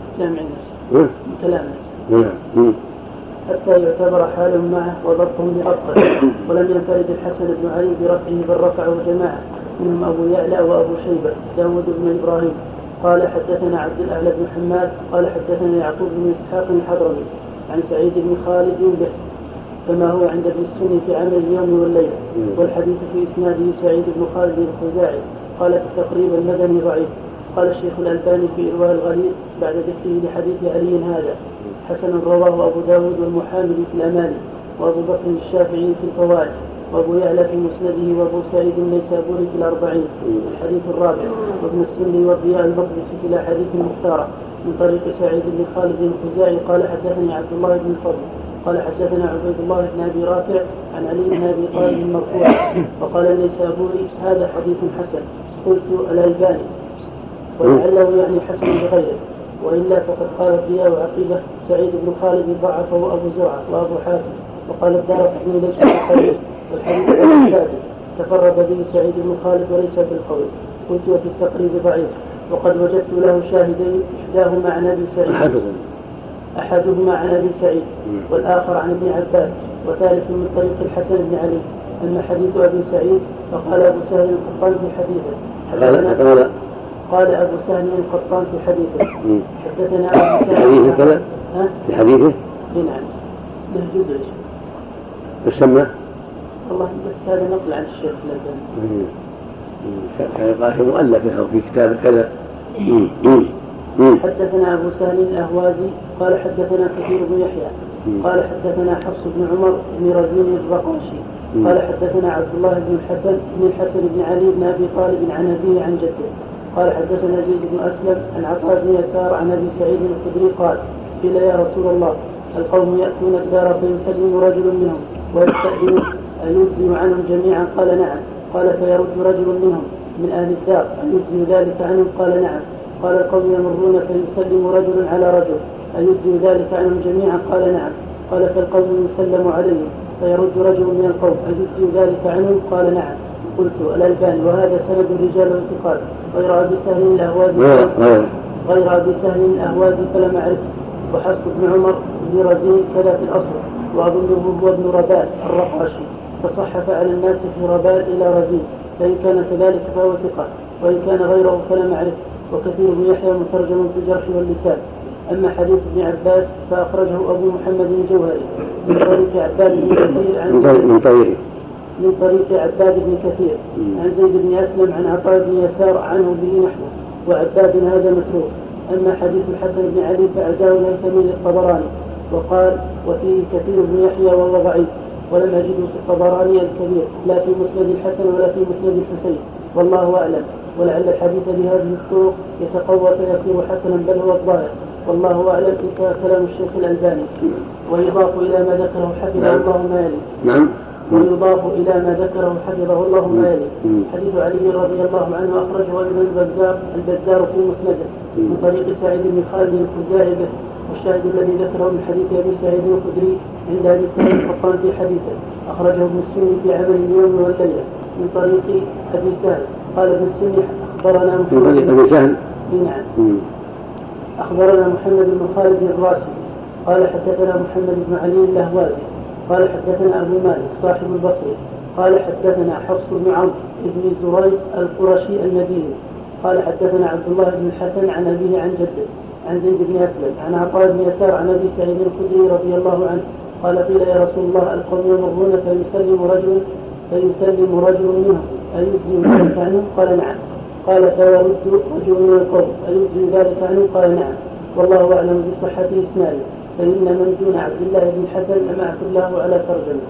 Speaker 4: حتى يعتبر حال معه وضبطه بضبطه. ولم ينفرد الحسن بن علي برفعه بل رفعه جماعة منهم أبو يعلى وأبو شيبة داود بن إبراهيم. قال حدثنا عبد الأعلى بن حماد قال حدثنا يعقوب بن إسحاق الحضرمي عن سعيد بن خالد به كما هو عند ابن السني في عمل اليوم والليلة والحديث في إسناده سعيد بن خالد الخزاعي قال في التقريب المدني ضعيف. قال الشيخ الألباني في إرواء الغليل بعد ذكره لحديث علي هذا حسن رواه أبو داود والمحاملي في الأماني وأبو بكر الشافعي في الفوائد وأبو يعلى في مسنده وأبو سعيد النيسابوري في الأربعين الحديث الرابع وابن السني والضياء المقدسي في الأحاديث المختارة من طريق سعيد بن خالد الخزاعي قال حدثني عبد الله بن الفضل قال حدثنا عبيد الله بن أبي رافع عن علي بن أبي طالب المرفوع وقال النيسابوري هذا حديث حسن. قلت الألباني ولعله يعني حسن بغيره وإلا فقد قال الضياء وعقيبة سعيد بن خالد ضعفه أبو زرعة وأبو حاتم وقال الدارقطني ليس بالقوي والحديث الثالث تفرد به سعيد بن خالد وليس بالقوي. قلت وفي التقريب ضعيف وقد وجدت له شاهدين إحداهما عن أبي سعيد أحدهما عن أبي سعيد والآخر عن ابن عباس وثالث من طريق الحسن بن علي أما حديث أبي سعيد فقال أبو سهل القطان في حديثه قال أبو سهل القطان في حديثه حدثنا أبو سهل
Speaker 1: في حديثه
Speaker 4: نعم له جزء
Speaker 1: يسمى
Speaker 4: والله بس هذا نقل عن الشيخ الألباني
Speaker 1: كان قال في مؤلف أو في كتاب كذا.
Speaker 4: حدثنا أبو سهل الأهوازي قال حدثنا كثير بن يحيى قال حدثنا حفص بن عمر بن رزين الرقاشي قال حدثنا عبد الله بن الحسن بن علي بن أبي طالب عن أبيه عن جده قال حدثنا زيد بن أسلم عن عطاء بن يسار عن أبي سعيد الخدري قال قيل يا رسول الله القوم يأتون الدار فيسلم رجل منهم ويستأذن أيجزي عنهم جميعا قال نعم قال فيرد رجل منهم من أهل الدار أيجزي ذلك عنهم قال نعم قال القوم يمرون فيسلم رجل على رجل أيجزي ذلك عنهم جميعا قال نعم قال فالقوم يسلم عليهم فيرد رجل من القوم أيجزي ذلك عنهم قال نعم قلت الألباني وهذا سند رجال الانتقال غير أبي سهل الأهوازي فلم أعرفه وحفص بن عمر بن رزين كذا في الأصل وأظنه هو ابن ربال الرقاشي فصحف على الناس في ربال إلى رزين فإن كان كذلك فهو ثقة وإن كان غيره فلم أعرفه وكثير بن يحيى مترجم في الجرح واللسان. أما حديث ابن عباس فأخرجه أبو محمد الجوهري من طريق عباد بن كثير من طريق عباد بن كثير عن زيد بن أسلم عن عطاء بن يسار عنه به نحوه وعباد هذا متروك. أما حديث الحسن بن علي فأعزاه الهيثمي للطبراني وقال وفيه كثير بن يحيى وهو ضعيف ولم أجده في الطبراني الكبير لا في مسند الحسن ولا في مسند الحسين والله أعلم ولعل الحديث بهذه الطرق يتقوى فيصير حسنا بل هو الظاهر والله أعلم. إنتهى كلام الشيخ الألباني. ويضاف إلى ما ذكره حفظه الله ما يلي. ويضاف إلى ما ذكره حفظه الله ما يلي حديث علي رضي الله عنه أخرجه أيضا البزار في مسنده من طريق سعيد بن خالد الخزاعي به والشاهد الذي ذكره من حديث أبي سعيد الخدري عند أبي سعيد القطان في حديثه أخرجه ابن السني في عمل اليوم والليلة من طريق أبي سهل قال ابن السني أخبرنا أخبرنا محمد بن خالد الراسي قال حدثنا محمد بن علي الأهوازي قال حدثنا أبو مالك صاحب البصري قال حدثنا حفص بن عمرو بن زريق القرشي المديني قال حدثنا عبد الله بن الحسن عن أبيه عن جده عن زيد بن أسلم عن عطاء بن يسار عن أبي سعيد الخدري رضي الله عنه قال قيل يا رسول الله القوم يمرون فيسلم رجل منهم أيجزي ذلك عنه قال نعم قال فيرد رجل من القوم أيجزي ذلك عنه قال نعم والله أعلم بصحة إسناده فإن من دون عبد الله بن الحسن لم أعثر له على ترجمة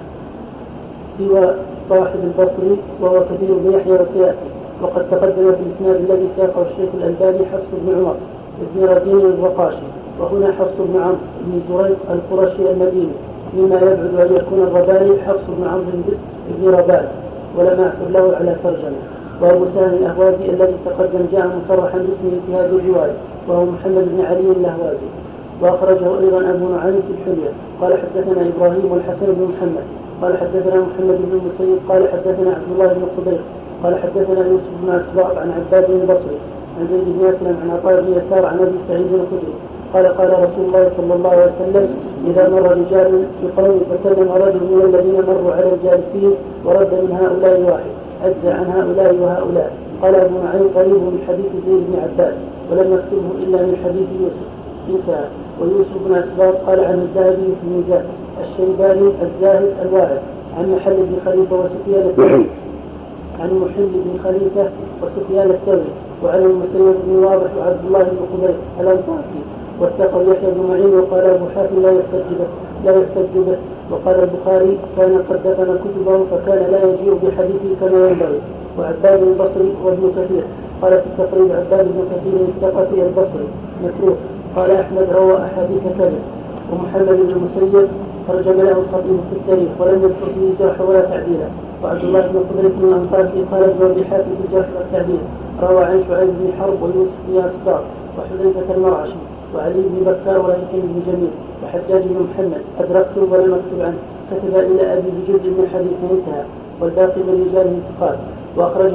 Speaker 4: سوى صاحب البصري وهو كثير بن يحيى وسيأتي وقد تقدم في الإسناد الذي ساقه الشيخ الألباني حفص بن عمر بن رزين الرقاشي وهنا حفص بن عمرو بن زريق القرشي المديني مما يبعد أن يكون الرباني حفص بن عمرو بن ربال ولم أعثر له على ترجمة. وأبو سهل الأهوازي الذي تقدم جاء مصرحا باسمه في هذه الرواية وهو محمد بن علي الأهوازي وأخرجه أيضا أبو نعيم في الحلية قال حدثنا إبراهيم والحسن بن محمد قال حدثنا محمد بن المسيب قال حدثنا عبد الله بن قدير قال حدثنا يوسف بن أسباط عن عباد بن البصري عن زيد بن أسلم عن عطاء بن يسار عن أبي سعيد الخدري قال قال رسول الله صلى الله عليه وسلم إذا مر رجال بقوم فسلم رجل من الذين مروا على الجالسين ورد من هؤلاء واحد أجزى عن هؤلاء وهؤلاء. قال أبو نعيم قريب من حديث زيد بن عباس ولم يكتبه إلا من حديث يوسف انتهى. ويوسف بن أسباط قال عن الذهبي في الميزان الشيباني الزاهد الواعظ عن محل بن خليفة وسفيان الثوري عن محل بن خليفة وسفيان الثوري وعن المسلم بن واضح وعبد الله بن قبيل الأنصاري واتقوا يحيى بن معين وقال أبو حاتم لا يحتج به وقال البخاري كان قد دفن كتبه فكان لا يجيء بحديثه كما ينبغي. وعباد البصري وابن كثير قال في التقريب عباد بن كثير الثقفي البصري متروك قال أحمد روى أحاديث كذب. ومحمد بن المسيب ترجم له الخطيب في التاريخ ولم يذكر فيه جرح ولا تعديلا. وعبد الله بن قدرة بن الأنصاري قال ابن أبي حاتم في الجرح والتعديل روى عن شعيب بن حرب ويوسف بن أسباط وحذيفة المرعشي وعلي بن بكار والحكيم بن جميل وحجاج بن محمد أدركته ولم أكتب عنه كتب إلى أبي بجزء من حديث انتهى والباقي من رجاله انتقال. وأخرج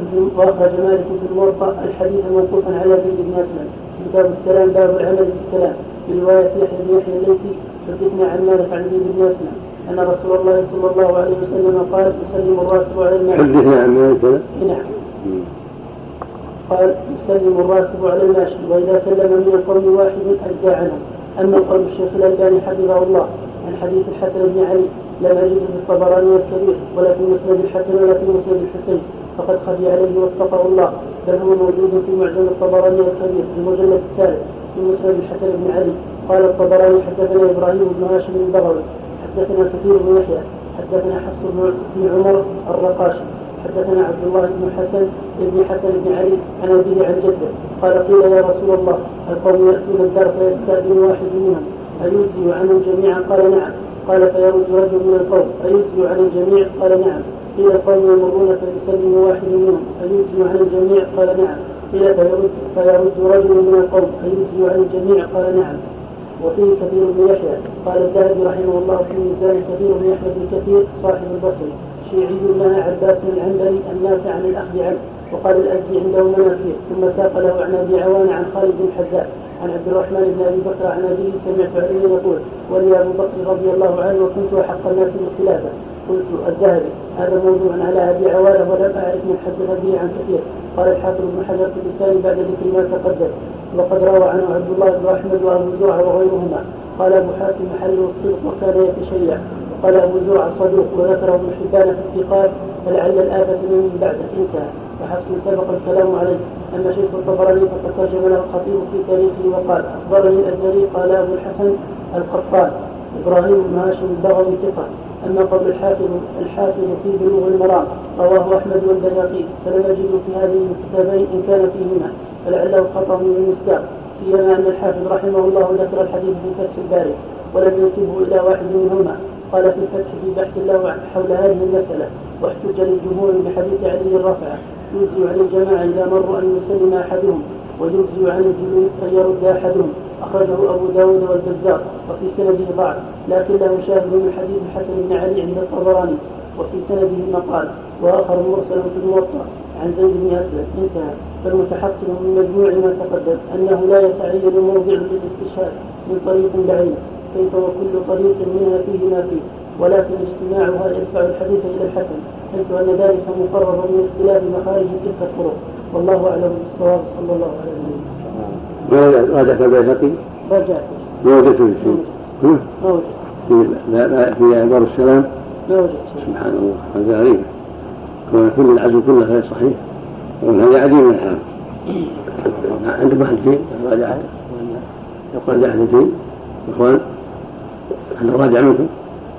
Speaker 4: مالك في الموطأ الحديث موقوفا على زيد بن أسلم كتاب السلام باب العمل بالسلام برواية يحيى بن يحيى الليثي حدثنا عن مالك عن زيد بن أسلم أن رسول الله صلى الله عليه وسلم قال يسلم الراكب على الماشي. حدثنا عن مالك. نعم. قال يسلم الراكب على الماشي وإذا سلم من القوم واحد أجزى عنه. أما قول الشيخ الألباني حفظه الله عن حديث الحسن بن علي لم أجده في الطبراني الكبير ولا في مسند الحسن ولا في مسند الحسين فقد خفي عليه واتقه الله بل هو موجود في معجم الطبراني الكبير في المجلد الثالث في مسند الحسن بن علي. قال الطبراني حدثنا إبراهيم بن هاشم البغوي حدثنا كثير بن يحيى حدثنا حفص بن عمر الرقاشي حدثنا عبد الله بن حسن بن علي عن أبيه عن جده قال قيل يا رسول الله القوم يأتون الدار فيستأذن واحد منهم أيجزي عنهم جميعا؟ قال نعم. قال فيرد رجل من القوم أيجزي عن الجميع؟ قال نعم. قيل القوم يمرون فيسلم واحد منهم أيجزي عن الجميع؟ قال نعم. قيل فيرد رجل من القوم أيجزي عن الجميع؟ قال نعم. وفيه كثير بن يحيى. قال الذهبي رحمه الله في ميزان كثير بن يحيى بن كثير صاحب البصري شيعي لنا عباس العنبري النافع عن الأخذ عنه. وقال الأزدي عنده مناكير ثم ساق له عن أبي عوان عن خالد بن حذاء عن عبد الرحمن بن أبي بكر عن أبيه سمعت علي يقول ولي أبو بكر رضي الله عنه وكنت أحق الناس بالخلافة. قلت الذهبي هذا موضوع على أبي عوان ولم أعرف من حدث به عن كثير. قال الحافظ بن حجر في اللسان بعد ذكر ما تقدم وقد روى عنه عبد الله بن أحمد وأبو زرعة وغيرهما. قال أبو حاتم محله الصدق وكان يتشيع. قال أبو زرعة صدوق وذكره ابن حبان في الثقات فلعل الآفة من بعد انتهى. وحفص سبق الكلام عليه. أما شيخ الطبراني فقد ترجم له الخطيب في تاريخه وقال أخبرني الأزهري قال أبو الحسن القطان إبراهيم بن هاشم البغوي ثقة. أما قول الحافظ في بلوغ المرام رواه أحمد والبيهقي فلم أجد في هذه الكتابين إن كان فيهما فلعله خطأ من المستاق سيما أن الحافظ رحمه الله ذكر الحديث في فتح الباري ولم ينسبه إلى واحد منهما. قال في الفتح في بحث له حول هذه المسألة واحتج للجمهور بحديث علي الرفعة يجزي عن الجماعة إذا مروا أن يسلم أحدهم ويجزي عن الجلوس أن يرد أحدهم. أخرجه أبو داود والبزار وفي سنده ضعف لكن له شاهد من حديث الحسن بن علي عند الطبراني وفي سنده مقال وآخر مرسل في الموطأ عن زيد بن أسلم انتهى. فالمتحصل من مجموع ما تقدم أنه لا يتعين موضع للاستشهاد من طريق بعينه كيف وكل طريق منها فيه ما فيه ولكن اجتماعها يدفع الحديث إلى الحسن حيث أن ذلك مقرر من اختلاف مخارج تلك الطرق. والله أعلم بالصواب صلى الله عليه وسلم.
Speaker 1: راجعت البيهقي؟
Speaker 4: راجعت.
Speaker 1: ما وجدت شيء؟
Speaker 4: ما وجدت.
Speaker 1: في أخبار السلام؟
Speaker 4: ما وجدت.
Speaker 1: سبحان الله هذا غريب. كل العزم كله غير صحيح. وهذا عديم الحال. عندك واحد فيه راجعت؟ يقول راجعت فيه إخوان أنا راجع منكم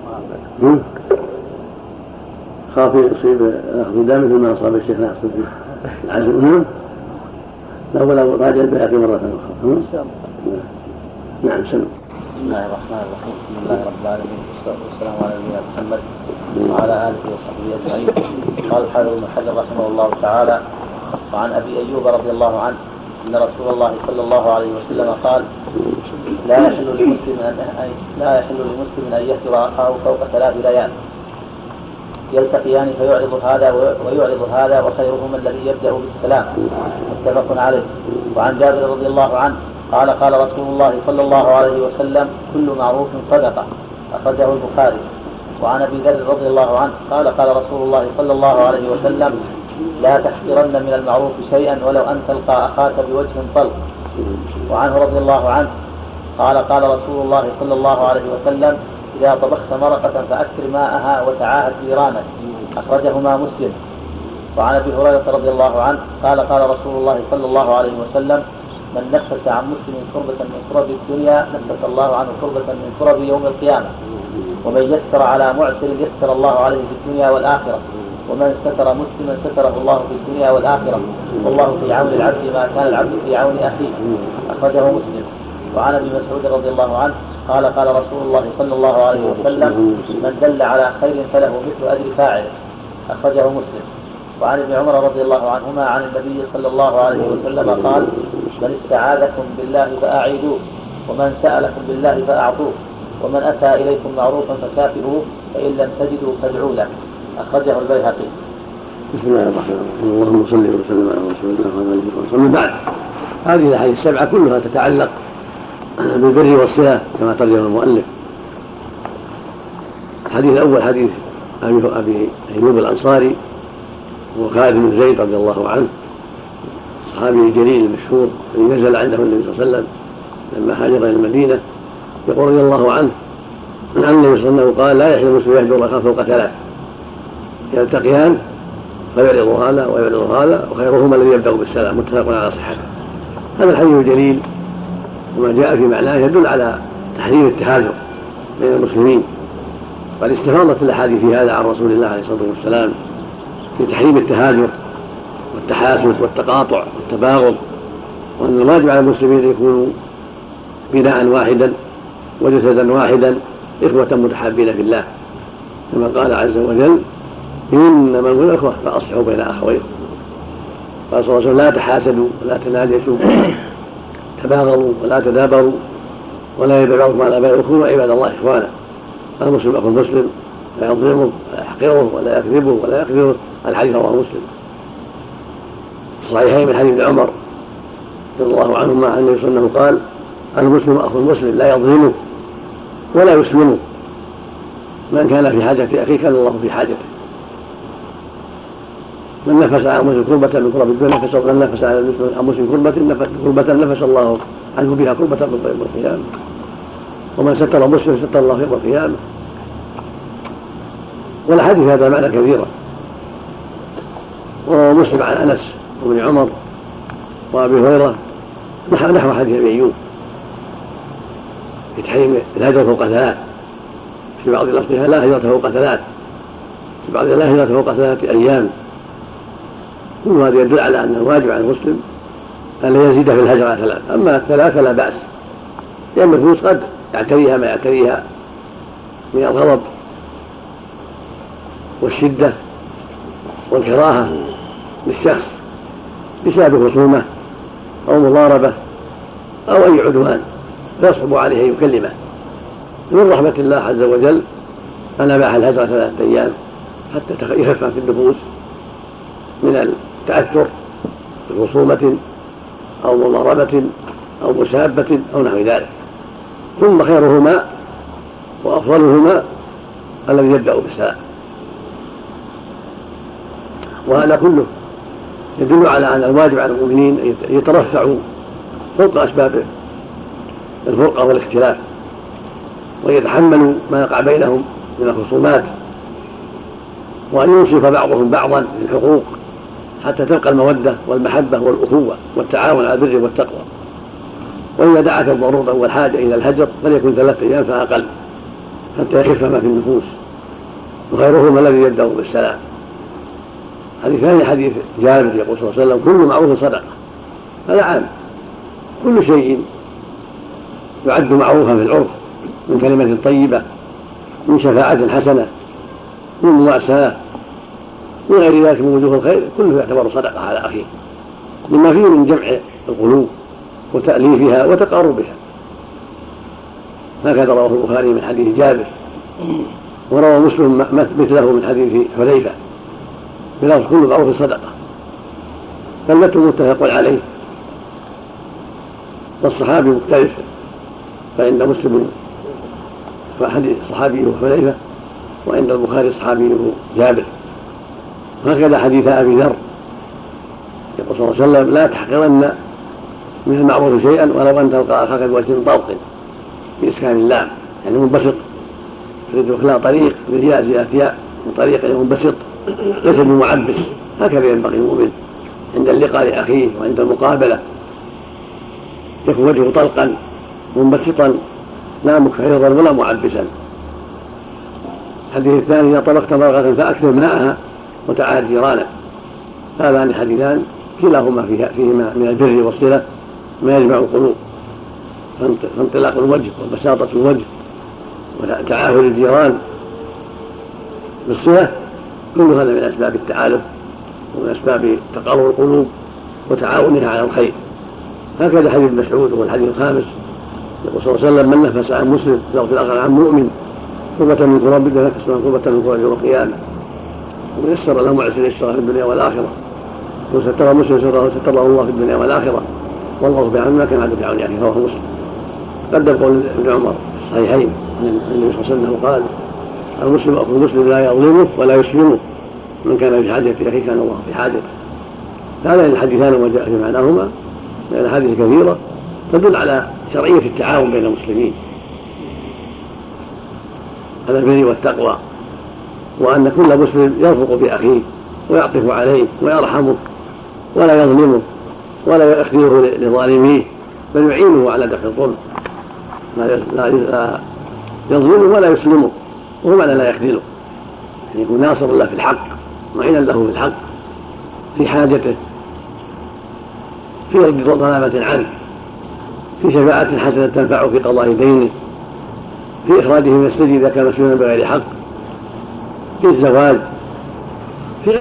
Speaker 1: خاف يصيب الأخذ دام مثل ما أصاب الشيخ ناصر في العزم. لا ولا راجع البيهقي مرة أخرى إن شاء الله. نعم سلام.
Speaker 2: بسم الله الرحمن الرحيم. بسم الله رب العالمين والسلام على نبينا محمد وعلى آله وصحبه أجمعين. قال الحافظ بن حجر رحمه الله تعالى وعن أبي أيوب رضي الله عنه أن رسول الله صلى الله عليه وسلم قال لا يحل لمسلم أن يهجر أخاه فوق 3 ليال يلتقيان فيعرض هذا ويعرض هذا وخيرهما الذي يبدأ بالسلام. متفق عليه. وعن جابر رضي الله عنه قال قال رسول الله صلى الله عليه وسلم كل معروف صدقة. أخرجه البخاري. وعن أبي ذر رضي الله عنه قال قال رسول الله صلى الله عليه وسلم لا تحقرن من المعروف شيئا ولو أن تلقى أخاك بوجه طلق. وعنه رضي الله عنه قال قال رسول الله صلى الله عليه وسلم إذا طبخت مرقة فأكثر ماءها وتعاهد جيرانك. أخرجهما مسلم. وعن أبي هريرة رضي الله عنه قال قال رسول الله صلى الله عليه وسلم من نفس عن مسلم كربة من كرب الدنيا نفس الله عنه كربة من كرب يوم القيامة. ومن يسر على معسر يسر الله عليه في الدنيا والآخرة. ومن ستر مسلما ستره الله في الدنيا والآخرة. والله في عون العبد ما كان العبد في عون أخيه. أخرجه مسلم. وعن ابي مسعود رضي الله عنه قال قال رسول الله صلى الله عليه وسلم من دل على خير فله مثل أجر فاعله. أخرجه مسلم. وعن ابن عمر رضي الله عنهما عن النبي صلى الله عليه وسلم قال من استعاذكم بالله فأعيدوه ومن سألكم بالله فأعطوه ومن أتى إليكم معروفا فكافئوه فإن لم تجدوا فادعوا له. أخرجه البيهقي.
Speaker 1: بسم الله الرحمن الرحيم. اللهم صل وسلم على رسول الله وعلى اله وصحبه. من بعد هذه الاحاديث السبعه كلها تتعلق بالبر والصلة كما ترجم المؤلف. الحديث الأول حديث أبي أيوب الأنصاري وخالد بن زيد رضي الله عنه صحابي الجليل المشهور الذي نزل عنده النبي صلى الله عليه وسلم لما هاجر إلى المدينة. يقول رضي الله عنه عن النبي صلى الله عليه وسلم قال لا يحل المسلم يهجر أخاه فوق 3 يلتقيان فيعرض هذا ويعرض هذا، وخيرهما الذي يبدأ بالسلام، متفق على صحته. هذا الحديث الجليل وما جاء في معناه يدل على تحريم التهاجر بين المسلمين، وقد استفاضت الاحاديث في هذا عن رسول الله عليه الصلاه والسلام في تحريم التهاجر والتحاسد والتقاطع والتباغض، وان الواجب على المسلمين ان يكونوا بناء واحدا وجسدا واحدا اخوه متحابين في الله، كما قال عز وجل: انما المؤمنون اخوه فاصلحوا بين اخويكم. قال صلى الله عليه وسلم: لا تحاسدوا ولا تناجشوا تباغضوا ولا تدابروا ولا يبيع بعضكم على بيع، وكونوا عباد الله اخوانا. المسلم اخو المسلم، لا يظلمه ولا يحقره ولا يكذبه ولا يكذبه. الحديث رواه مسلم الصحيحين من حديث ابن عمر رضي الله عنهما عن النبي صلى الله عليه وسلم قال: المسلم اخو المسلم لا يظلمه ولا يسلمه، من كان في حاجة أخيه كان الله في حاجته. من نفس عن مسلم كربة من كرب الدنيا من نفس عن مسلم كربة نفس الله عنه بها كربة من يوم القيامة، ومن ستر مسلم ستر الله يوم القيامة. والحديث هذا معنى كثيرا. وروى مسلم عن أنس وابن عمر وأبي هريرة نحو حديث أبي أيوب في تحريم الهجرة فوق 3، في بعض لفظها لا هجرة فوق 3، في بعض لا هجرة فوق 3 أيام. كل هذا يدل على أن الواجب على المسلم أن لا يزيد في الهجرة على 3، أما 3 لا بأس، لأن النفوس قد يعتريها ما يعتريها من الغضب والشدة والكراهة للشخص بسبب خصومة أو مضاربة أو أي عدوان، فيصعب عليه أن يكلمه. من رحمة الله عز وجل أن أباح الهجرة 3 أيام حتى يخفف في النفوس من التأثر بخصومة أو مضاربة أو مسابة أو نحو ذلك. ثم خيرهما وأفضلهما الذي يبدأ بالسلام. وهذا كله يدل على أن الواجب على المؤمنين أن يترفعوا فوق أسباب الفرقة والاختلاف، ويتحملوا ما يقع بينهم من الخصومات، وأن ينصف بعضهم بعضا للحقوق حتى تبقى المودة والمحبة والأخوة والتعاون على البر والتقوى. وإذا دعت الضرورة والحاجة إلى الهجر فليكن 3 أيام فأقل حتى يخف ما في النفوس، وخيرهما الذي يبدأ بالسلام. حديث ثاني حديث جابر يقول صلى الله عليه وسلم: كل معروف صدقة. هذا عام، كل شيء يعد معروفا في العرف من كلمة طيبة، من شفاعة حسنة، من مواساة، من غير ذلك من وجوه الخير، كله يعتبر صدقة على أخيه، مما فيه من جمع القلوب وتأليفها وتقاربها. هكذا رواه البخاري من حديث جابر، وروى مسلم مثله من حديث حذيفة بلفظ: كل معروف صدقة. فالمتن متفق عليه، والصحابي مختلف، فعند مسلم فحديث صحابيه حذيفة، وعند البخاري صحابيه جابر. هكذا حديث أبي ذر يقول صلى الله عليه وسلم: لا تحقرن من المعروف شيئا ولو أن تلقى أخاك بوجه طلق، بإسكان اللام، يعني منبسط، تريد إخلاء طريق بالياء زيادة ياء، من طريق منبسط ليس بمعبس. هكذا ينبغي المؤمن عند اللقاء لأخيه وعند المقابلة، يكون وجهه طلقا منبسطا لا مكحرا ولا معبسا. الحديث الثاني: إذا طلقت مرغة فأكثر ماءها وتعاهد جيرانك. هذان الحديثان كلاهما فيهما من البر والصلة ما يجمع القلوب، فانطلاق الوجه وبساطة الوجه وتعاهد الجيران بالصلة، كل هذا من أسباب التعالف ومن أسباب تقارب القلوب وتعاونها على الخير. هكذا حديث مسعود هو الحديث الخامس يقول صلى الله عليه وسلم: من نفس عن مسلم يغفر الآخر عن مؤمن كربة من كرب الدنيا نفس كربة من كرب يوم القيامة، ومن يسر له معسر يسره في الدنيا والآخرة، وستر مسلم ستره الله في الدنيا والآخرة، والله بعون ما كان عبد بعون يعني. رواه مسلم. قدم قول ابن عمر في الصحيحين عن النبي صلى الله عليه وسلم قال: المسلم أخو المسلم لا يظلمه ولا يسلمه، من كان في حاجة أخيه كان الله في حاجته. هذان الحديثان وما جاء في معناهما من الأحاديث كثيرة تدل على شرعية التعاون بين المسلمين على البر والتقوى، وأن كل مسلم يرفق بأخيه ويعطف عليه ويرحمه ولا يظلمه ولا يخذله لظالميه، بل يعينه على دفع الظلم، لا يظلمه ولا يسلمه، وهو معنى لا يخذله، يعني يكون ناصر له في الحق معينا له في الحق في حاجته، في رد ظلامة عنه، في شفاعة حسنة تنفعه في قضاء دينه، في إخراجه من السجن إذا كان مسجونا بغير حق، في الزواج، في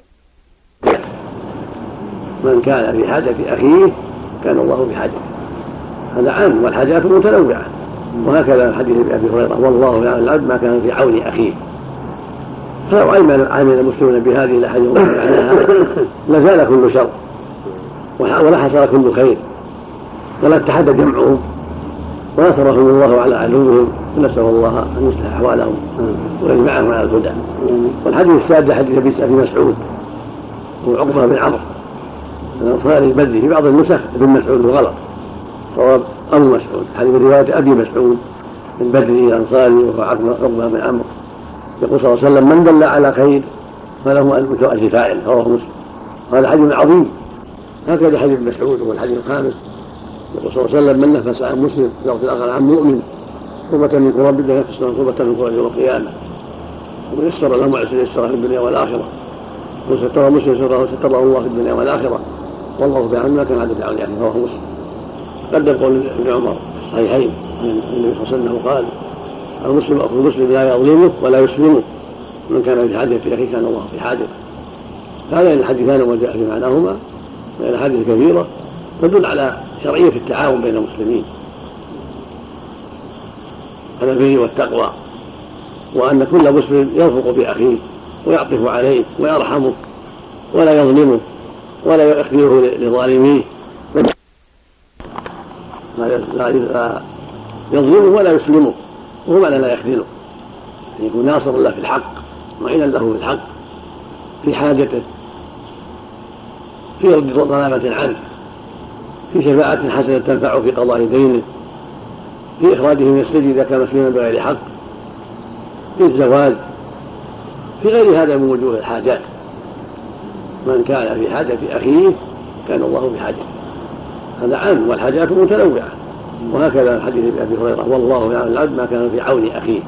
Speaker 1: من كان في حاجة أخيه كان الله في حاجته. هذا عام، والحاجات متنوعة، وهكذا حديث أبي هريرة: والله يعلم العبد ما كان في عون أخيه. فلو عمل المسلمون بهذه الأحاديث معناها لزال كل شر ولا حصل كل خير ولا اتحد جمعهم ونصرهم الله على عدوهم، نسأل الله أن يصلح أحوالهم ويجمعهم على الهدى. والحديث السادس حديث أبي مسعود وعقبة بن عمرو الأنصاري البدري، في بعض النسخ ابن مسعود وغلط، صواب أبو مسعود. حديث رواية أبي مسعود البدري الأنصاري وهو عقبة بن عمرو، يقول صلى الله عليه وسلم: من دل على خير فله أجر فاعل، رواه مسلم. هذا حديث عظيم. هكذا حديث ابن مسعود هو الحديث الخامس، يقول صلى الله عليه وسلم: من نفس عن مسلم يغفر الآخر عن مؤمن كربة من كرب الله نفس له كربة من كرب يوم القيامة، ومن يسر له معسر يسره في الدنيا والآخرة، ومن ستر مسلم ستره الله في الدنيا والآخرة، والله في عون ما كان عبد في عون أخيه، رواه مسلم. قدر قول ابن عمر في الصحيحين عن النبي صلى الله عليه وسلم قال: المسلم أخو المسلم لا يظلمه ولا يسلمه، من كان في حاجة أخيه كان الله في حاجته. هذين الحديثان وما جاء في معناهما من الأحاديث كثيرة تدل على شرعية التعاون بين المسلمين على البر والتقوى، وأن كل مسلم يرفق بأخيه ويعطف عليه ويرحمه ولا يظلمه ولا يخذله لظالميه، لا يظلمه ولا يسلمه، وهو معنى لا يخذله، يعني يكون ناصر له في الحق معينا له في الحق في حاجته، في رد ظلامة عنه، في شفاعة حسنة تنفعه في قضاء دينه، في إخراجه من السجن إذا كان مسلما بغير حق، في الزواج، في غير هذا من وجوه الحاجات. من كان في حاجة أخيه كان الله في حاجته. هذا عام، والحاجات متنوعة، وهكذا حديث أبي هريرة: والله يعلم العبد ما كان في عون أخيه.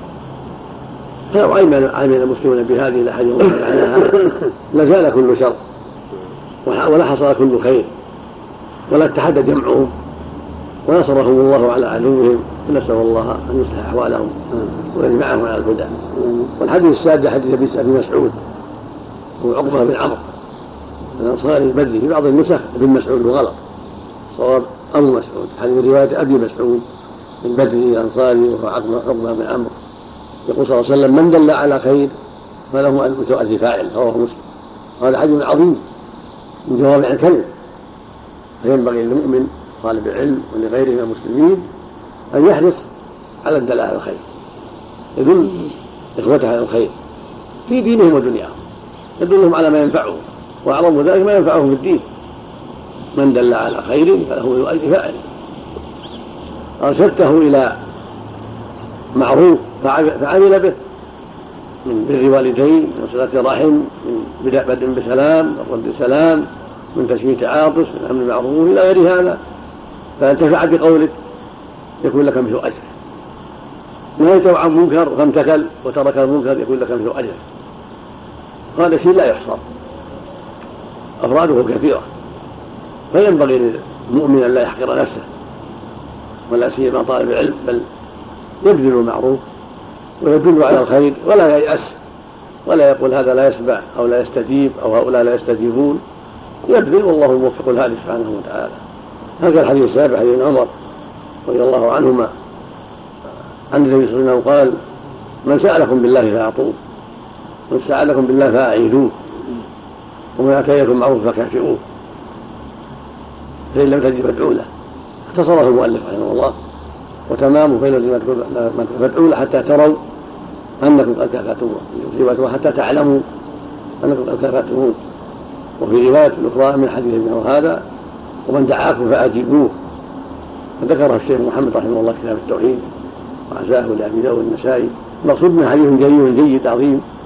Speaker 1: فلو عمل المسلمون بهذه الأحاديث معناها لزال كل شر ولا حصل كل خير ولا اتحد جمعهم ونصرهم الله على عدوهم، نسأل الله أن يصلح أحوالهم ويجمعهم على الهدى. والحديث السادس حديث أبي مسعود وعقبة بن عمرو الأنصاري البدري، في بعض النسخ ابن مسعود وغلط، صواب أبو مسعود. حديث رواية أبي مسعود البدري الأنصاري وهو عقبة بن عمرو، يقول صلى الله عليه وسلم: من دل على خير فله أجر فاعل، رواه مسلم. هذا حديث عظيم من جوامع الكلم، فينبغي للمؤمن طالب العلم ولغيره من المسلمين أن يحرص على الدلالة على الخير، يدل إخوته على الخير في دينهم ودنياهم، يدلهم على ما ينفعهم، وأعظم ذلك ما ينفعهم في الدين. من دل على خير فله أجر فاعل. أرشدته إلى معروف فعمل به، من بر والدين، من صلة رحم، من بدء بسلام، من رد سلام، من تشميت عاطس، من أمر معروف إلى غير هذا، فانتفع بقولك يكون لك مثل أجر. نهيته عن منكر فامتثل وترك المنكر يكون لك مثل أجر. هذا شيء لا يحصر، أفراده كثيرة، فينبغي للمؤمن أن لا يحقر نفسه ولا سيما طالب العلم، بل يبذل المعروف ويدل على الخير ولا ييأس ولا يقول هذا لا يسمع أو لا يستجيب أو هؤلاء لا يستجيبون، يبذل والله الموفق الهادي سبحانه وتعالى. هذا الحديث السابع حديث عمر رضي الله عنهما عن النبي صلى الله عليه وسلم قال: من سألكم بالله فأعطوه، من سألكم بالله فأعيدوه، ومن أتيكم معروف فكافئوه، فإن لم تجد فادعوا له. اختصره المؤلف رحمه الله، وتمامه فإن لم فادعوا له حتى تروا أنكم قد كافأتموه، وحتى تعلموا أنكم قد كافأتموه. وفي رواية أخرى من حديث ابن هذا: ومن دعاكم فأجيبوه. فذكره الشيخ محمد رحمه الله كتاب التوحيد وعزاه لأبي داود والنسائي. المقصود من حديث جليل جيد عظيم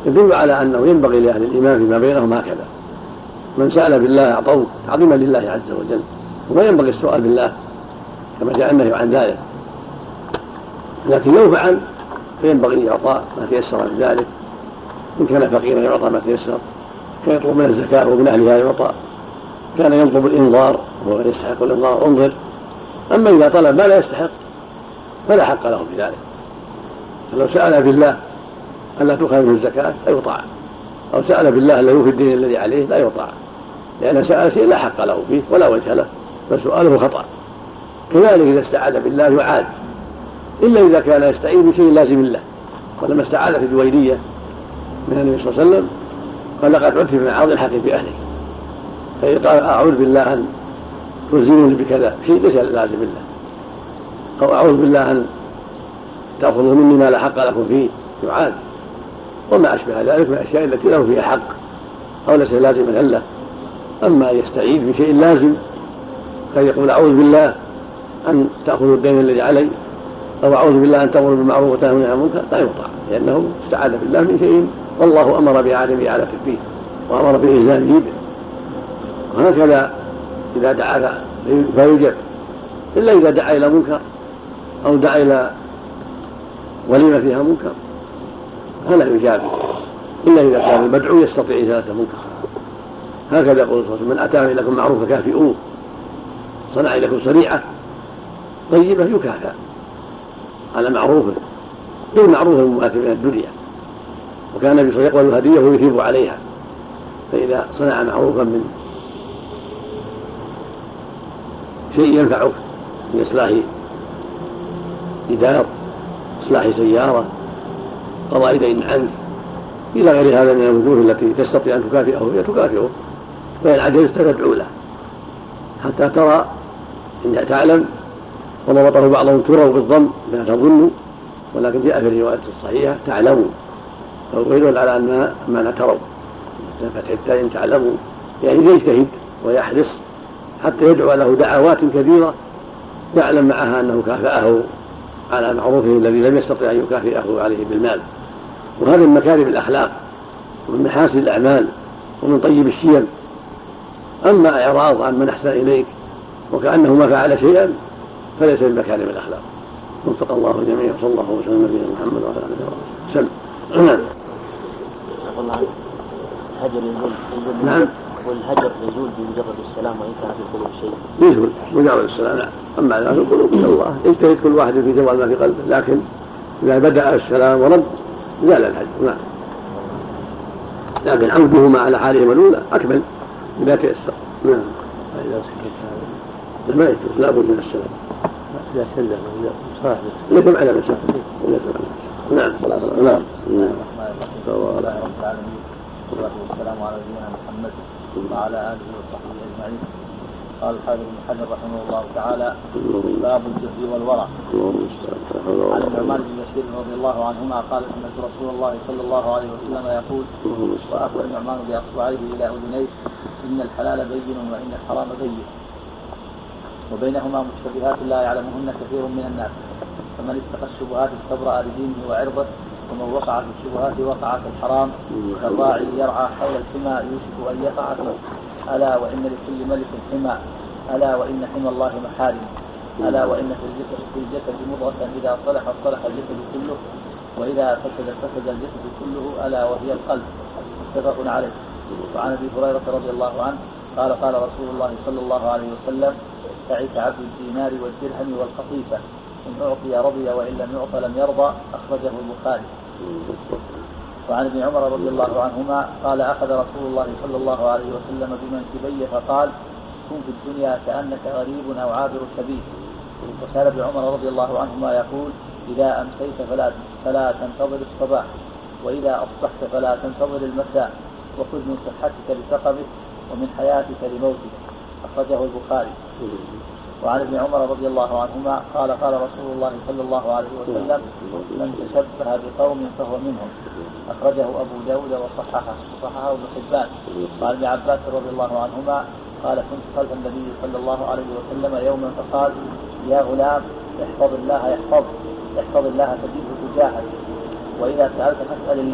Speaker 1: يدل على أنه ينبغي لأهل الإيمان فيما بينهم هكذا: من سأل بالله أعطوه تعظيما لله عز وجل، وما ينبغي السؤال بالله كما جاء النهي عن ذلك، لكن لو فعل فينبغي يعطى ما تيسر من ذلك. إن كان فقيرا يعطى ما تيسر، كان يطلب من الزكاة ومن أهلها يعطى، كان يطلب الإنظار وهو يستحق الإنظار انظر. أما إذا طلب ما لا يستحق فلا حق له في ذلك. فلو سأل بالله ألا تؤخذ منه الزكاة لا يطاع، أو سأل بالله ألا يوفي الدين الذي عليه لا يطاع، لأن سأل شيء لا حق له فيه ولا وجه له، فسؤاله خطأ. كذلك إذا استعاذ بالله يعاد، إلا إذا كان يستعين بشيء لازم له. ولما استعاذت الجويرية من النبي صلى الله عليه وسلم قال: لقد عدت من عرض الحق في أهلك، فقال: أعوذ بالله أن تلزموني بكذا شيء ليس لازم له، أو أعوذ بالله أن تأخذوا مني ما لا حق لكم فيه، يعاد. وما أشبه ذلك من الأشياء التي له فيها حق أو ليس لازما له. أما يستعيذ بشيء لازم فيقول: أعوذ بالله أن تأخذوا الدين الذي علي، أو أعوذ بالله أن تأمروا بالمعروف وتنهوا عن المنكر، لا يطاع، لأنه استعاذ بالله من شيء والله أمر بعدم إعادته فيه وأمر بالإلزام به. وهكذا إذا دعا فيجب، إلا إذا دعا إلى منكر أو دعا إلى وليمة فيها منكر فلا يجاب، إلا إذا كان المدعو يستطيع إزالة منكر. هكذا يقول صلى الله عليه وسلم: من أتى إليكم معروف فكافئوه، صنع إليكم صنيعة طيبة يكافأ على معروفه دون معروف المؤثر من الدنيا. وكان النبي صلى الله عليه وسلم يقبل الهدية ويثيب عليها، فإذا صنع معروفا من شيء ينفعك من إصلاح جدار، إصلاح سيارة، قضاء دين عنك، إلى غير هذا من الوجوه التي تستطيع أن تكافئه هي تكافئه. فإن عجزت تدعو له حتى ترى إن تعلم، وضبطه بعضهم تروا بالضم لا تظنوا، ولكن جاء في الرواية الصحيحة تعلموا، فيدل على أن ما تروا فتح التاء تعلموا، يعني يجتهد ويحرص حتى يدعو له دعوات كثيرة يعلم معها أنه كافأه على معروفه الذي لم يستطع أن يكافئه عليه بالمال. وهذا من مكارم الأخلاق ومن محاسن الأعمال ومن طيب الشيم. أما إعراض عن من أحسن إليك وكأنه ما فعل شيئا فليس من مكارم الأخلاق. وفق الله جميعا، صلى الله وسلم على نبينا محمد وعلى آله وصحبه وسلم. نعم.
Speaker 5: والهجر يزول بمجرد السلام وإن كان في القلوب شيء.
Speaker 1: يزول مجرد السلام، لا. أما لا في القلوب من الله، يجتهد كل واحد في زوال ما في قلبه، لكن إذا بدأ السلام ورد زال الهجر. نعم. لكن عودهما على حالهما الأولى أكمل إذا تيسر. نعم.
Speaker 3: فإذا سكت
Speaker 1: ما يجوز، لا بد من السلام.
Speaker 3: إذا سلم صاحبه
Speaker 1: ليس معنى من سلم. نعم. نعم.
Speaker 2: والصلاة والسلام على نبينا محمد وعلى آله وصحبه أجمعين. قال الحافظ ابن حجر رحمه الله تعالى: باب الجهل والورع. عن النعمان بن بشير رضي الله عنهما قال: سمعت رسول الله صلى الله عليه وسلم يقول: وأخذ النعمان بأصبعيه إلى أذنيه: إن الحلال بين وإن الحرام بين، وبينهما مشتبهات لا يعلمهن كثير من الناس، فمن اتقى الشبهات استبرأ لدينه وعرضه، ومن وقع في الشبهات وقع في الحرام، كالراعي يرعى حول الحمى يوشك أن يقع فيه. ألا وإن لكل ملك حمى، ألا وإن حمى الله محارم، ألا وإن في الجسد مضغة إذا صلح صلح الجسد كله، وإذا فسد الجسد كله، ألا وهي القلب. متفق عليه. وعن أبي هريرة رضي الله عنه قال: قال رسول الله صلى الله عليه وسلم: تعس عبد الدينار والدرهم والقطيفة، إن أعطي رضي وإن لم يعط لم يرضى. أخرجه البخاري. وعن ابن عمر رضي الله عنهما قال: أخذ رسول الله صلى الله عليه وسلم بمنكبيه فقال: كن في الدنيا كأنك غريب أو عابر سبيل. وكان ابن عمر رضي الله عنهما يقول: إذا أمسيت فلا تنتظر الصباح، وإذا أصبحت فلا تنتظر المساء، وخذ من صحتك لسقمك ومن حياتك لموتك. أخرجه البخاري. وعن ابن عمر رضي الله عنهما قال: قال رسول الله صلى الله عليه وسلم: من تشبه بقوم فهو منهم. أخرجه أبو داود وصححه ابن حبان. وعن ابن عباس رضي الله عنهما قال: كنت خلف النبي صلى الله عليه وسلم يوما فقال: يا غلام احفظ الله تجده تجاهك، وإذا سألت فاسأل الله،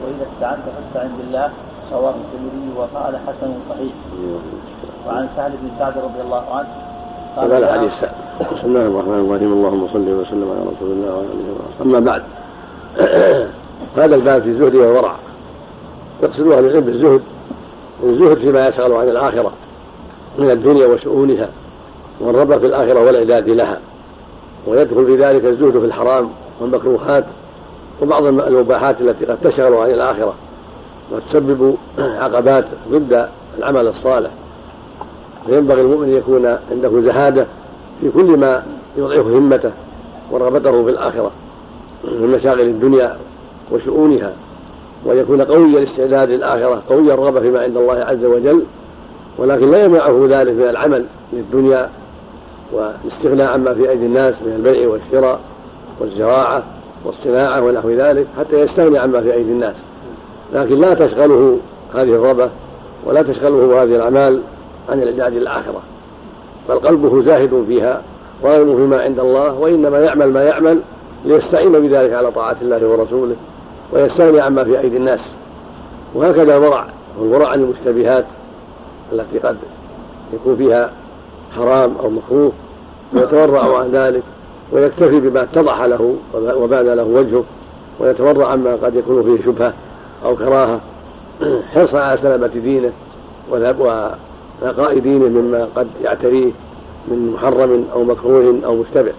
Speaker 2: وإذا استعنت فاستعن بالله. رواه الترمذي وقال حسن صحيح. وعن سهل بن سعد رضي الله عنه
Speaker 1: قال الحديث بسم الله الرحمن الرحيم اللهم صل وسلم على رسول الله وعلى اله وصحبه. اما بعد هذا الباب في الزهد والورع. يقصد اهل العلم الزهد فيما يشغل عن الاخره من الدنيا وشؤونها والرغبه في الاخره والاعداد لها، ويدخل في ذلك الزهد في الحرام والمكروهات وبعض المباحات التي قد تشغل عن الاخره وتسبب عقبات ضد العمل الصالح. فينبغي المؤمن ان يكون عنده زهاده في كل ما يضعف همته ورغبته في الآخرة من مشاغل الدنيا وشؤونها، ويكون قوي الاستعداد للآخرة قوي الرغبة فيما عند الله عز وجل، ولكن لا يمنعه ذلك من العمل للدنيا والاستغناء عما في أيدي الناس من البيع والشراء والزراعة والصناعة ونحو ذلك حتى يستغني عما في أيدي الناس، لكن لا تشغله هذه الرغبة ولا تشغله هذه الأعمال عن الإعداد للآخرة، بل قلبه زاهد فيها راغب فيما عند الله، وإنما يعمل ما يعمل ليستعين بذلك على طاعة الله ورسوله ويستغني عما في أيدي الناس. وهكذا الورع والورع عن المشتبهات التي قد يكون فيها حرام أو مكروه ويتورع عن ذلك ويكتفي بما اتضح له وبان له وجهه، ويتورع عما قد يكون فيه شبهة أو كراهة حرصا على سلامة دينه ونقاء دينه مما قد يعتريه من محرم أو مكروه أو مشتبه.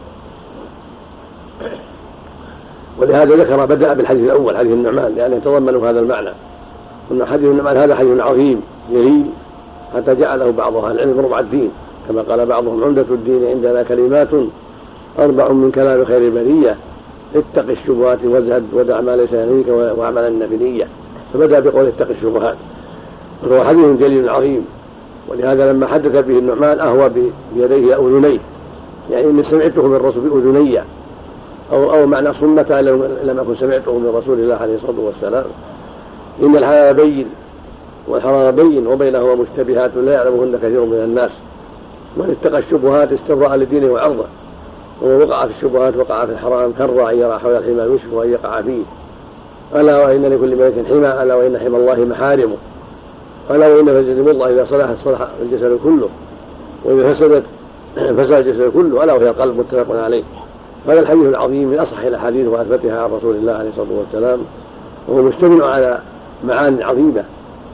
Speaker 1: ولهذا ذكر بدأ بالحديث الأول حديث النعمان لأنه يتضمن هذا المعنى، وأن حديث النعمان هذا حديث عظيم جليل حتى جعله بعض أهل العلم ربع الدين، كما قال بعضهم عمدة الدين عندنا كلمات 4 من كلام خير البرية: اتق الشبهات وازهد ودع ما ليس يعنيك واعمل بنية. فبدأ بقول اتق الشبهات، وهو حديث جليل عظيم. ولهذا لما حدث به النعمان أهوى بيديه أذنيه، يعني إني سمعته من الرسول بأذني، أو معنى صمته لم أكن سمعته من رسول الله عليه الصلاة والسلام. إن الحلال بين والحرام بين وبينهما مشتبهات لا يعلمهن كثير من الناس. من اتقى الشبهات استبرأ لدينه وعرضه، ومن وقع في الشبهات وقع في الحرام كالراعي يرى حول الحمى يوشك أن يقع فيه. ألا وإن لكل ملك حمى، ألا وإن حمى الله محارمه، ألا وإن فساد الله إذا صلحت صلح الجسد كله، وإذا فسدت فسد الجسد كله، ألا وهي القلب. متفق عليه. هذا الحديث العظيم من أصح الأحاديث وأثبتها عن رسول الله عليه الصلاة والسلام، وهو مشتمل على معاني عظيمة.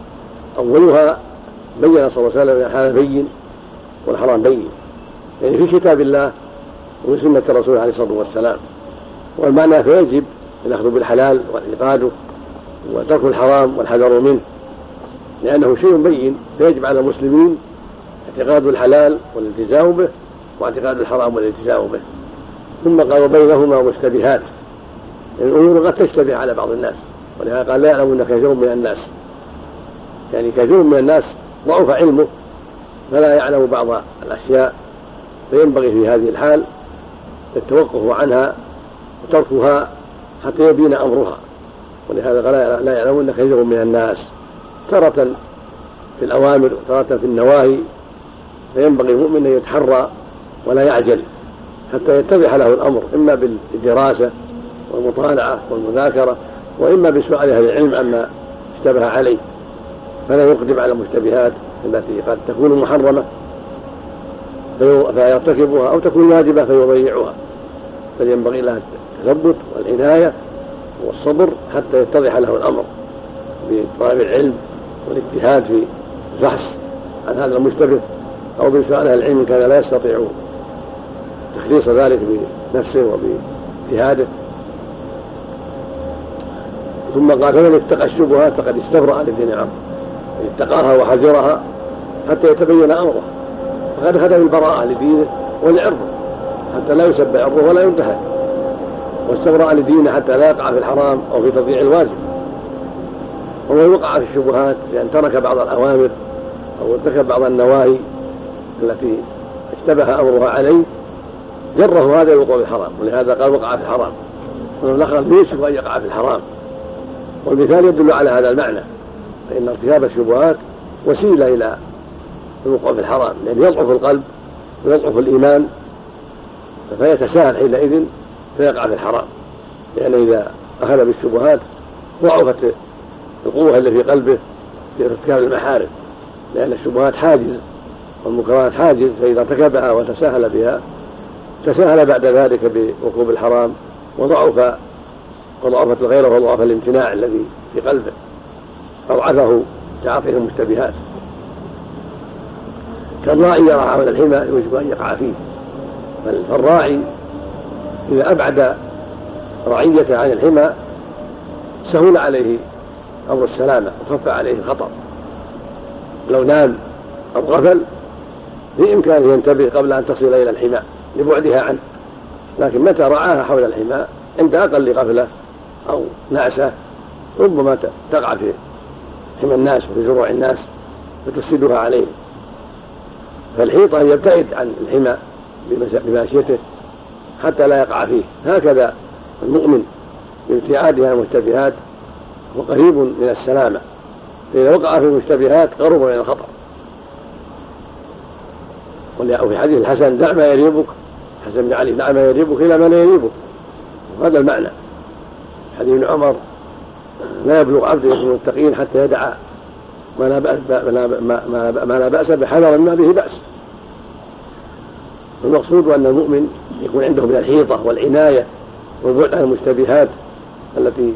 Speaker 1: أولها بين صلى الله عليه وسلم الحلال بين والحرام بين، يعني في كتاب الله وفي سنة الرسول عليه الصلاة والسلام. والمعنى فيجب الأخذ بالحلال والإعقاد وترك الحرام والحذر منه، لأنه شيء بين، فيجب على المسلمين اعتقاد الحلال والالتزام به واعتقاد الحرام والالتزام به. ثم قال بينهما مشتبهات، يعني الأمور قد تشتبه على بعض الناس، ولهذا قال لا يعلمون كثير من الناس، يعني كثير من الناس ضعف علمه فلا يعلم بعض الأشياء، فينبغي في هذه الحال التوقف عنها وتركها حتى يبين أمرها. ولهذا قال لا يعلمون كثير من الناس، تارة في الأوامر وتارة في النواهي، فينبغي المؤمن أن يتحرى ولا يعجل حتى يتضح له الأمر، إما بالدراسة والمطالعة والمذاكرة، وإما بسؤال أهل العلم عما اشتبه عليه، فلا يقدم على المشتبهات التي قد تكون محرمة فيرتكبها أو تكون واجبة فيضيعها. فينبغي له التثبت والعناية والصبر حتى يتضح له الأمر بطلب العلم والاجتهاد في البحث عن هذا المشتبه، أو بسؤال أهل العلم كان لا يستطيع تخليص ذلك بنفسه وباجتهاده. ثم قال فمن اتقى الشبهات فقد استبرأ للدين عرضه، اتقاها وحذرها حتى يتبين أمره، فقد أخذ بالبراءة لدينه ولعرضه حتى لا يسب عرضه ولا ينتهك، واستبرأ لدينه حتى لا يقع في الحرام أو في تضييع الواجب. ومن وقع في الشبهات بأن ترك بعض الأوامر أو ارتكب بعض النواهي التي اشتبه أمرها عليه جره هذا الوقوع في الحرام، ولهذا قال وقع في الحرام، والآخر يوشك أن يقع في الحرام. والمثال يدل على هذا المعنى، فإن ارتكاب الشبهات وسيلة إلى الوقوع في الحرام، لأن يضعف القلب ويضعف الإيمان فيتساهل حينئذ فيقع في الحرام، لأن إذا أخذ بالشبهات ضعفت القوة اللي في قلبه في ارتكاب المحارم، لأن الشبهات حاجز والمنكرات حاجز، فإذا ارتكبها وتساهل بها تساهل بعد ذلك بركوب الحرام، وضعفت الغيرة وضعف الامتناع الذي في قلبه، أضعفه تعاطيه المشتبهات. كالراعي يرعى حول الحمى يوشك أن يقع فيه، فالراعي إذا أبعد رعيته عن الحمى سهل عليه أمر السلامة وخف عليه الخطر. لو نام أو غفل بإمكانه ينتبه قبل أن تصل إلى الحمى لبعدها عنه، لكن متى رعاها حول الحمى عند أقل غفلة أو نعسة ربما تقع في حمى الناس وفي زروع الناس فتفسدها عليه. فالحيطة يبتعد عن الحمى بماشيته حتى لا يقع فيه. هكذا المؤمن بابتعادها المشتبهات وقريب من السلامة، فإذا وقع في المشتبهات قرب من الخطر. وفي حديث الحسن دع ما يريبك، حسن بن علي دع ما يريبك إلى ما لا يريبك، وهذا المعنى. حديث ابن عمر لا يبلغ عبد من المتقين حتى يدع ما لا بأس بحذر ما به بأس. المقصود أن المؤمن يكون عنده من الحيطة والعناية والبعد عن المشتبهات التي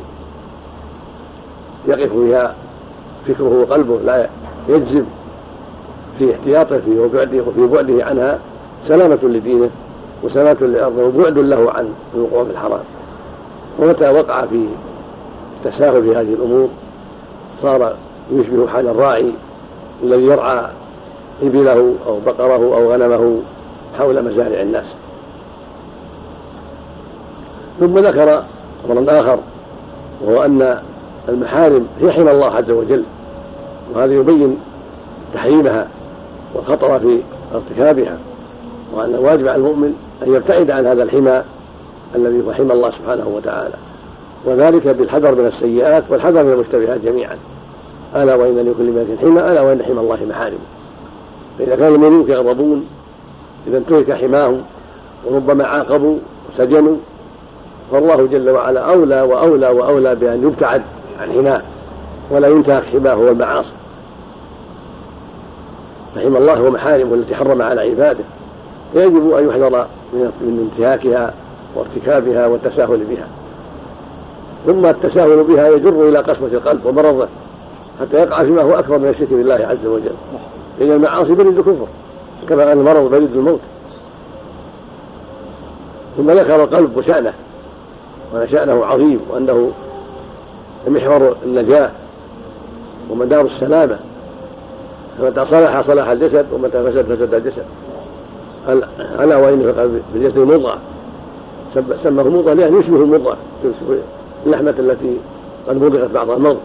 Speaker 1: يقف فيها فكره وقلبه، لا يجذب في احتياطه وفي بعده عنها، سلامة لدينه وسلامة لأرضه وبعد له عن الوقوع في الحرام. ومتى وقع في التساهل في هذه الأمور صار يشبه حال الراعي الذي يرعى إبله أو بقره أو غنمه حول مزارع الناس. ثم ذكر أمرا آخر، وهو أن المحارم هي حمى الله عز وجل، وهذا يبين تحريمها والخطر في ارتكابها، وأن الواجب على المؤمن أن يبتعد عن هذا الحمى الذي هو حمى الله سبحانه وتعالى، وذلك بالحذر من السيئات والحذر من المشتبهات جميعا. ألا وإن لكل ملك حمى، ألا وإن حمى الله محارمه. فإذا كان الملوك يغضبون إذا انتهك حماهم وربما عاقبوا وسجنوا، فالله جل وعلا أولى وأولى وأولى بأن يبتعد عن حماه ولا ينتهك حماه والمعاصي. فحمى الله ومحارمه التي حرم على عباده يجب أن يحذر من انتهاكها وارتكابها والتساهل بها. ثم التساهل بها يجر إلى قسوة القلب ومرضه حتى يقع فيما هو أكبر من الشرك بالله عز وجل، لأن المعاصي بريد الكفر كما أن المرض بريد الموت. ثم ذكر القلب وشأنه، وأن شأنه عظيم، وأنه محور النجاة ومدار السلامة، فمتى صلح صلح الجسد ومتى فسد فسد الجسد. ألا وإن في القلب بالجسد مضغة، سماه مضغة لأن يشبه المضغة اللحمة التي قد مضغت بعض المضغ.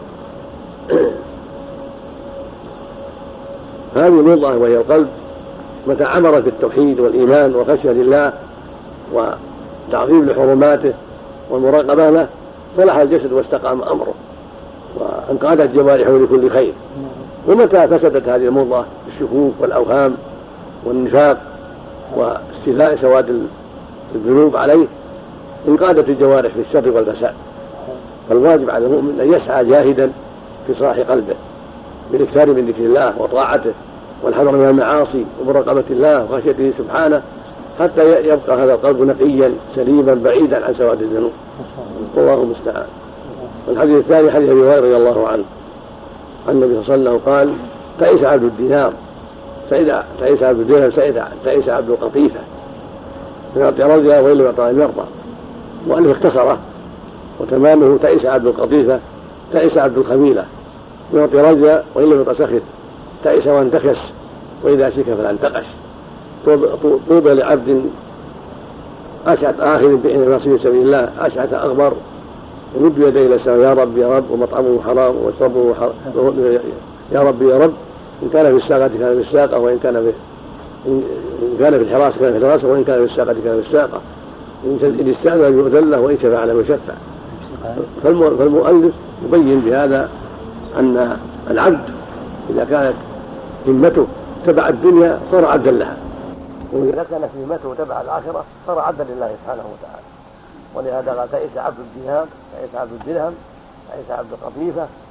Speaker 1: هذه المضغة وهي القلب متى عمرت بالتوحيد والإيمان وخشية الله وتعظيم لحرماته والمراقبة له صلح الجسد واستقام أمره وانقادت جوارحه لكل خير. ومتى فسدت هذه المضغة بالشكوك والأوهام والنفاق واستيلاء سواد الذنوب عليه انقادت الجوارح في الشر والفساد. فالواجب على المؤمن أن يسعى جاهدا في صلاح قلبه بالاكثار من ذكر الله وطاعته والحذر من المعاصي ومراقبة الله وخشيته سبحانه حتى يبقى هذا القلب نقيا سليما بعيدا عن سواد الذنوب، والله المستعان. والحديث الثاني حديث ابي هريره رضي الله عنه عن النبي صلى الله عليه وسلم قال: تعيس عبد الدينار تعيس عبد الدرهم تعيس عبد القطيفة، من يعطي رجلا وإن لم يعطى لم يرضى. وأنه اختصره وتمامه: تعيس عبد القطيفة تعيس عبد الخميلة، من يعطي رجلا وإن لم يعطى سخر، تعيس وانتكس وإذا شك فانتقش. طوبى لعبد أشعث آخر بإن في سبيل الله أشعث أغبر يمد يديه إلى السماء: يا رب يا رب، ومطعمه حرام ومشربه حرام، يا رب يا رب، إن كان في الساقة كان في الساقة، وإن كان في الحراسة كان في الحراسة، وإن كان في الساقة كان في الساقة، إن استأذن يؤذن له وإن شفع له يشفع. فالمؤلف يبين بهذا أن العبد إذا كانت همته تبع الدنيا صار عبدا لها، وإذا كانت همته تبع الآخرة صار عبدا لله سبحانه وتعالى. ولهذا قال: تعيس عبد الدينار تعيس عبد الدرهم تعيس عبد القطيفة،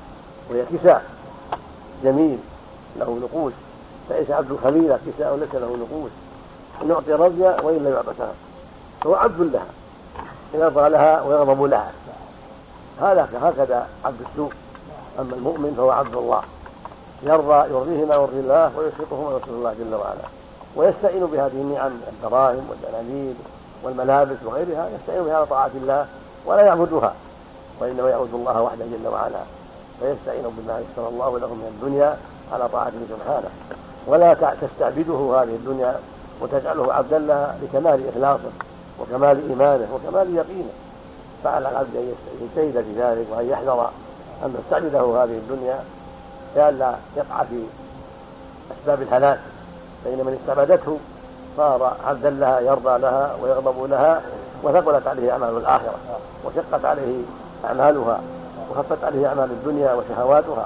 Speaker 1: وهي كساء جميل له نقوش، فليس عبد الخميلة كساء ليس له نقوش، إن يعطي رضيا وإن لم يعطى سهم، فهو عبد لها يرضى لها ويغضب لها، هكذا عبد السوء. أما المؤمن فهو عبد الله يرضيه ما يرضي الله ويسخطه ما يسخط الله جل وعلا، ويستعين بهذه النعم الدراهم والدنانير والملابس وغيرها، يستعين بها على طاعة الله ولا يعبدها، وإنما يعبد الله وحده جل وعلا، فيستعين بما يسر الله له من الدنيا على طاعته سبحانه، ولا تستعبده هذه الدنيا وتجعله عبدا لها لكمال إخلاصه وكمال إيمانه وكمال يقينه. فعلى العبد أن يجتهد في ذلك وأن يحذر أن تستعبده هذه الدنيا لئلا يقع في أسباب الهلاك، فإن من استعبدته صار عبدا لها يرضى لها ويغضب لها، وثقلت عليه أعمال الآخرة وشقت عليه أعمالها وخفت عليه أعمال الدنيا وشهواتها.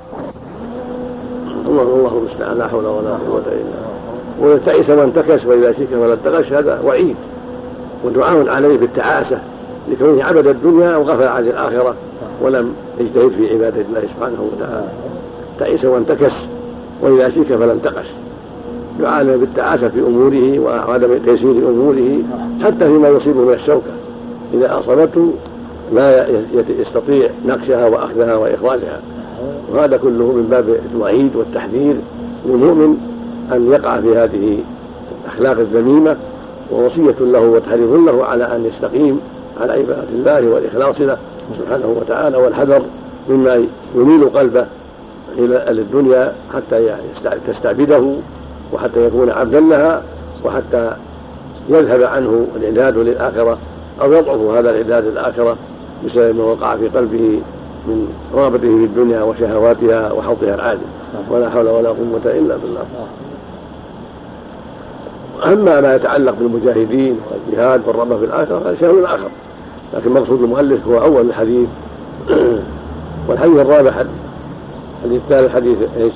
Speaker 1: الله المستعان، لا حول ولا قوة إلا بالله. وتعس وانتكس وإذا شك فلا انتكس، هذا وعيد ودعاء عليه بالتعاسة لكونه عبد الدنيا وغفل عن الآخرة ولم يجتهد في عبادة الله سبحانه وتعالى. تعس وانتكس وإذا شك فلا انتكس، دعاء بالتعاسة في أموره وعدم تيسير أموره، حتى فيما يصيبه من الشوكة إذا أصابته لا يستطيع نقشها وأخذها وإخراجها. وهذا كله من باب الوعيد والتحذير للمؤمن أن يقع في هذه الأخلاق الذميمة، ووصية له وتحريض له على أن يستقيم على عبادة الله والإخلاص له سبحانه وتعالى، والحذر مما يميل قلبه إلى الدنيا حتى تستعبده وحتى يكون عبدا لها، وحتى يذهب عنه الإعداد للآخرة أو يضعف هذا الإعداد للآخرة بسبب ما وقع في قلبه من رغبته في الدنيا وشهواتها وحظها العاجل، ولا حول ولا قوة إلا بالله. أما ما يتعلق بالمجاهدين والجهاد والرغبة في الآخرة هذا شيء آخر، لكن مقصود المؤلف هو أول الحديث. والحديث الرابع الحديث الثالث حديث ايش؟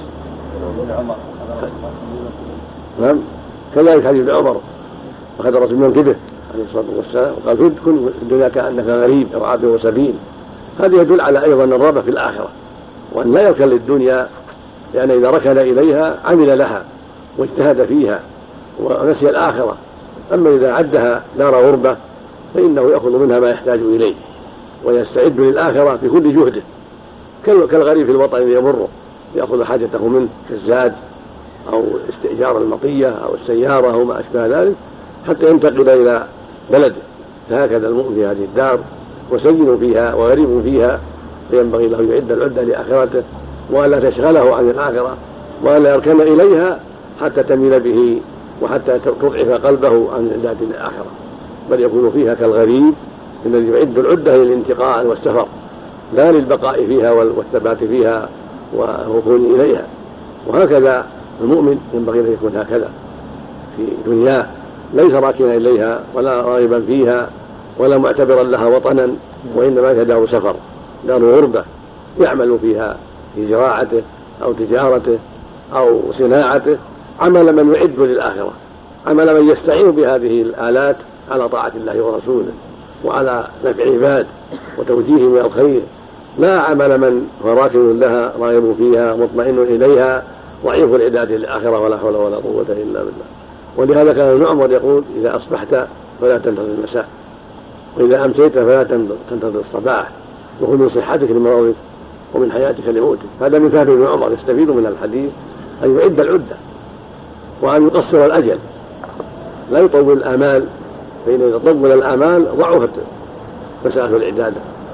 Speaker 1: نعم كذلك حديث ابن عمر أخذ الرسول من كبه عليه الصلاة والسلام وقال كن في الدنيا كأنك غريب أو عابر سبيل. هذا يدل على أيضا الرغبة في الآخرة، وأن لا يركن للدنيا، لأن إذا ركن إليها عمل لها واجتهد فيها ونسي الآخرة. أما إذا عدها دار غربة فإنه يأخذ منها ما يحتاج إليه ويستعد للآخرة بكل جهده، كالغريب في الوطن الذي يمره يأخذ حاجته منه كالزاد أو استئجار المطية أو السيارة أو ما أشبه ذلك حتى ينتقل إلى بلده. فهكذا المؤمن في هذه الدار وسجن فيها وغريب فيها، فينبغي له يعد العدة لآخرته ولا تشغله عن الآخرة ولا يركن إليها حتى تميل به وحتى تضعف قلبه عن الإعداد للآخرة، بل يكون فيها كالغريب الذي يعد العدة للانتقال والسفر لا للبقاء فيها والثبات فيها والركون إليها. وهكذا المؤمن ينبغي أن يكون هكذا في دنياه، ليس راكنا إليها ولا راغبا فيها ولا معتبرا لها وطنا، وإنما هي دار سفر دار غربة يعمل فيها في زراعته أو تجارته أو صناعته عمل من يعد للآخرة، عمل من يستعين بهذه الآلات على طاعة الله ورسوله وعلى نفع العباد وتوجيههم إلى الخير، لا عمل من هو راكن لها راغب فيها مطمئن إليها ضعيف الإعداد للآخرة، ولا حول ولا قوة إلا بالله. ولهذا كان ابن عمر يقول إذا أصبحت فلا تنتظر المساء، وإذا أمسيت فلا تنتظر الصباح، وخذ من صحتك لمرضك ومن حياتك لموتك. هذا من فهم ابن عمر، يستفيد من الحديث أن يعد العدة وأن يقصر الأجل، لا يطول الآمال، فإن إذا طول الآمال ضعفت مسألة الإعداد،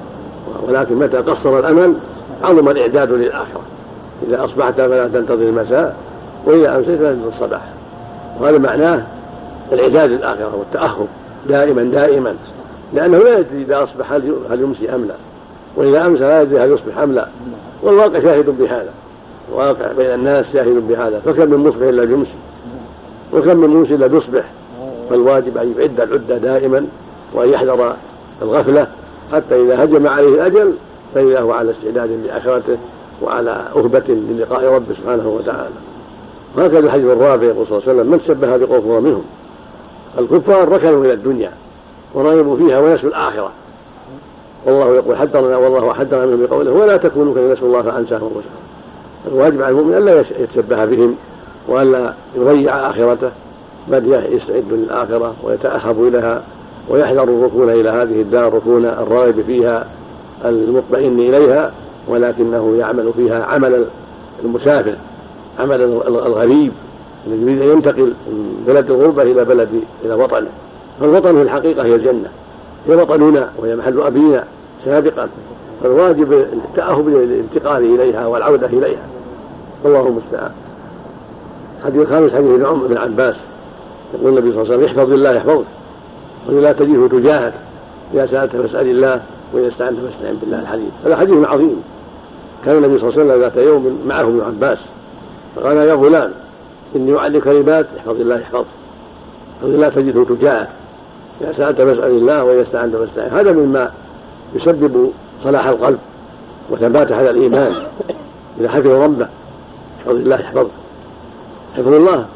Speaker 1: ولكن متى قصر الأمل عظم الإعداد للآخرة. إذا أصبحت فلا تنتظر المساء وإذا أمسيت فلا تنتظر الصباح، وهذا معناه الإعداد للآخرة والتأهب دائما، لأنه لا يدري إذا أصبح هل يمسي أم لا، وإذا أمسى لا يدري هل يصبح أم لا، والواقع شاهد بهذا، الواقع بين الناس شاهد بهذا. فكم من مصبح إلا يمسي وكم من موسى إلا يصبح، فالواجب أن يعد العدة دائما وأن يحذر الغفلة حتى إذا هجم عليه الأجل فإذا هو على استعداد لآخرته وعلى أهبة للقاء رب سبحانه وتعالى. وهكذا الحديث الرابع يقول صلى الله عليه وسلم من شبه بقوم فهو منهم. الكفار ركنوا إلى الدنيا ورغبوا فيها ونسوا الآخرة، والله يقول حذرنا والله حذرنا منهم بقوله ولا تكونوا كالذين نسوا الله فأنساهم أنفسهم. الواجب على المؤمن ألا يتشبه بهم وألا يضيع آخرته، بل يستعد للآخرة ويتأهب إليها ويحذر الركون إلى هذه الدار ركون الراغب فيها المطمئن إليها، ولكنه يعمل فيها عمل المسافر، عمل الغريب الذي يريد أن ينتقل من بلد الغربة إلى وطنه. فالوطن في الحقيقة هي الجنة، هي وطننا وهي محل أبينا سابقا، فالواجب التأهب للانتقال إليها والعودة إليها. الله المستعان. الحديث الخامس حديث ابن عباس يقول النبي صلى الله عليه وسلم احفظ الله يحفظك ولا تجده تجاهك، إذا سألت فاسأل الله وإذا استعنت فاستعن بالله. الحديث هذا حديث عظيم. كان النبي صلى الله عليه وسلم ذات يوم معه ابن عباس فقال يا غلام إني أعلمك كلمات احفظ الله يحفظك ولا تجده تجاهك، إذا سألت فاسأل الله وإذا استعنت فاستعن. هذا مما يسبب صلاح القلب وثبات على الإيمان. إذا حفظ ربه احفظ الله يحفظك. حفظ الله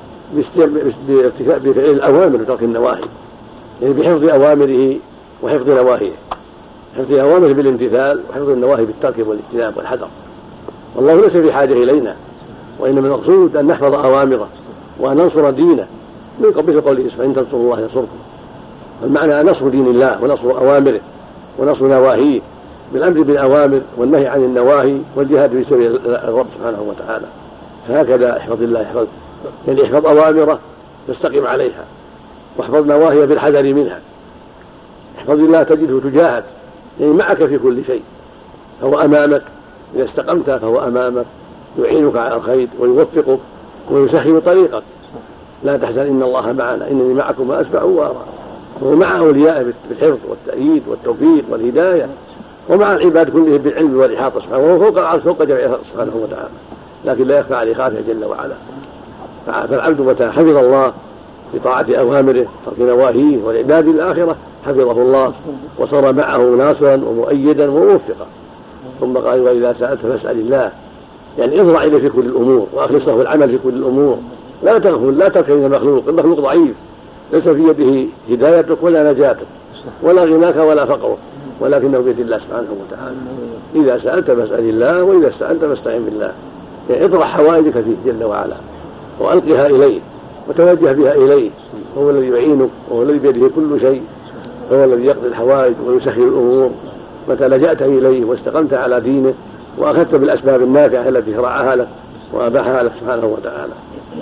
Speaker 1: بفعل الأوامر وترك النواهي، يعني بحفظ أوامره وحفظ نواهيه، حفظ أوامره بالامتثال وحفظ النواهي بالترك والاجتناب والحذر. والله ليس في حاجة إلينا، وإنما المقصود أن نحفظ أوامره وأن ننصر دينه من قبل قوله سبحانه إن تنصروا الله ينصركم. المعنى نصر دين الله ونصر أوامره ونصر نواهيه، بالأمر بالأوامر والنهي عن النواهي والجهاد في سبيل الرب سبحانه وتعالى. فهكذا احفظ الله يحفظك، يعني احفظ أوامره تستقيم عليها واحفظ نواهيه بالحذر منها. احفظ الله تجده تجاهك، يعني معك في كل شيء، فهو أمامك إذا استقمت، فهو أمامك يعينك على الخير ويوفقك ويسهل طريقك. لا تحزن إن الله معنا إنني معكم ما أسمع وأرى. وهو مع أوليائه بالحفظ والتأييد والتوفيق والهداية، ومع العباد كلهم بالعلم والإحاطة سبحانه، وهو فوق العرش فوق جميع سبحانه وتعالى، لكن لا يخفى عليه خافية جل وعلا. فالعبد متى حفظ الله بطاعة أوامره ترك نواهيه والعباد الآخرة حفظه الله وصار معه ناصرا ومؤيدا وموفقا. ثم قال وإذا سألت فاسأل الله، يعني اضرع إليه في كل الأمور وأخلص له العمل في كل الأمور. لا تغفل، لا تركن المخلوق ضعيف، ليس في يده هدايتك ولا نجاتك ولا غناك ولا فقرك، ولكنه بيد الله سبحانه وتعالى. إذا سألت فاسأل الله وإذا استعنت فاستعن بالله، يعني اطرح حوائجك فيه جل وعلا وألقها إليه وتوجه بها إليه. هو الذي يعينك وهو الذي بيده كل شيء، هو الذي يقضي الحوائج ويسهل الأمور. متى لجأت إليه واستقمت على دينه وأخذت بالأسباب النافعة التي شرعها لك وأباحها لك سبحانه وتعالى.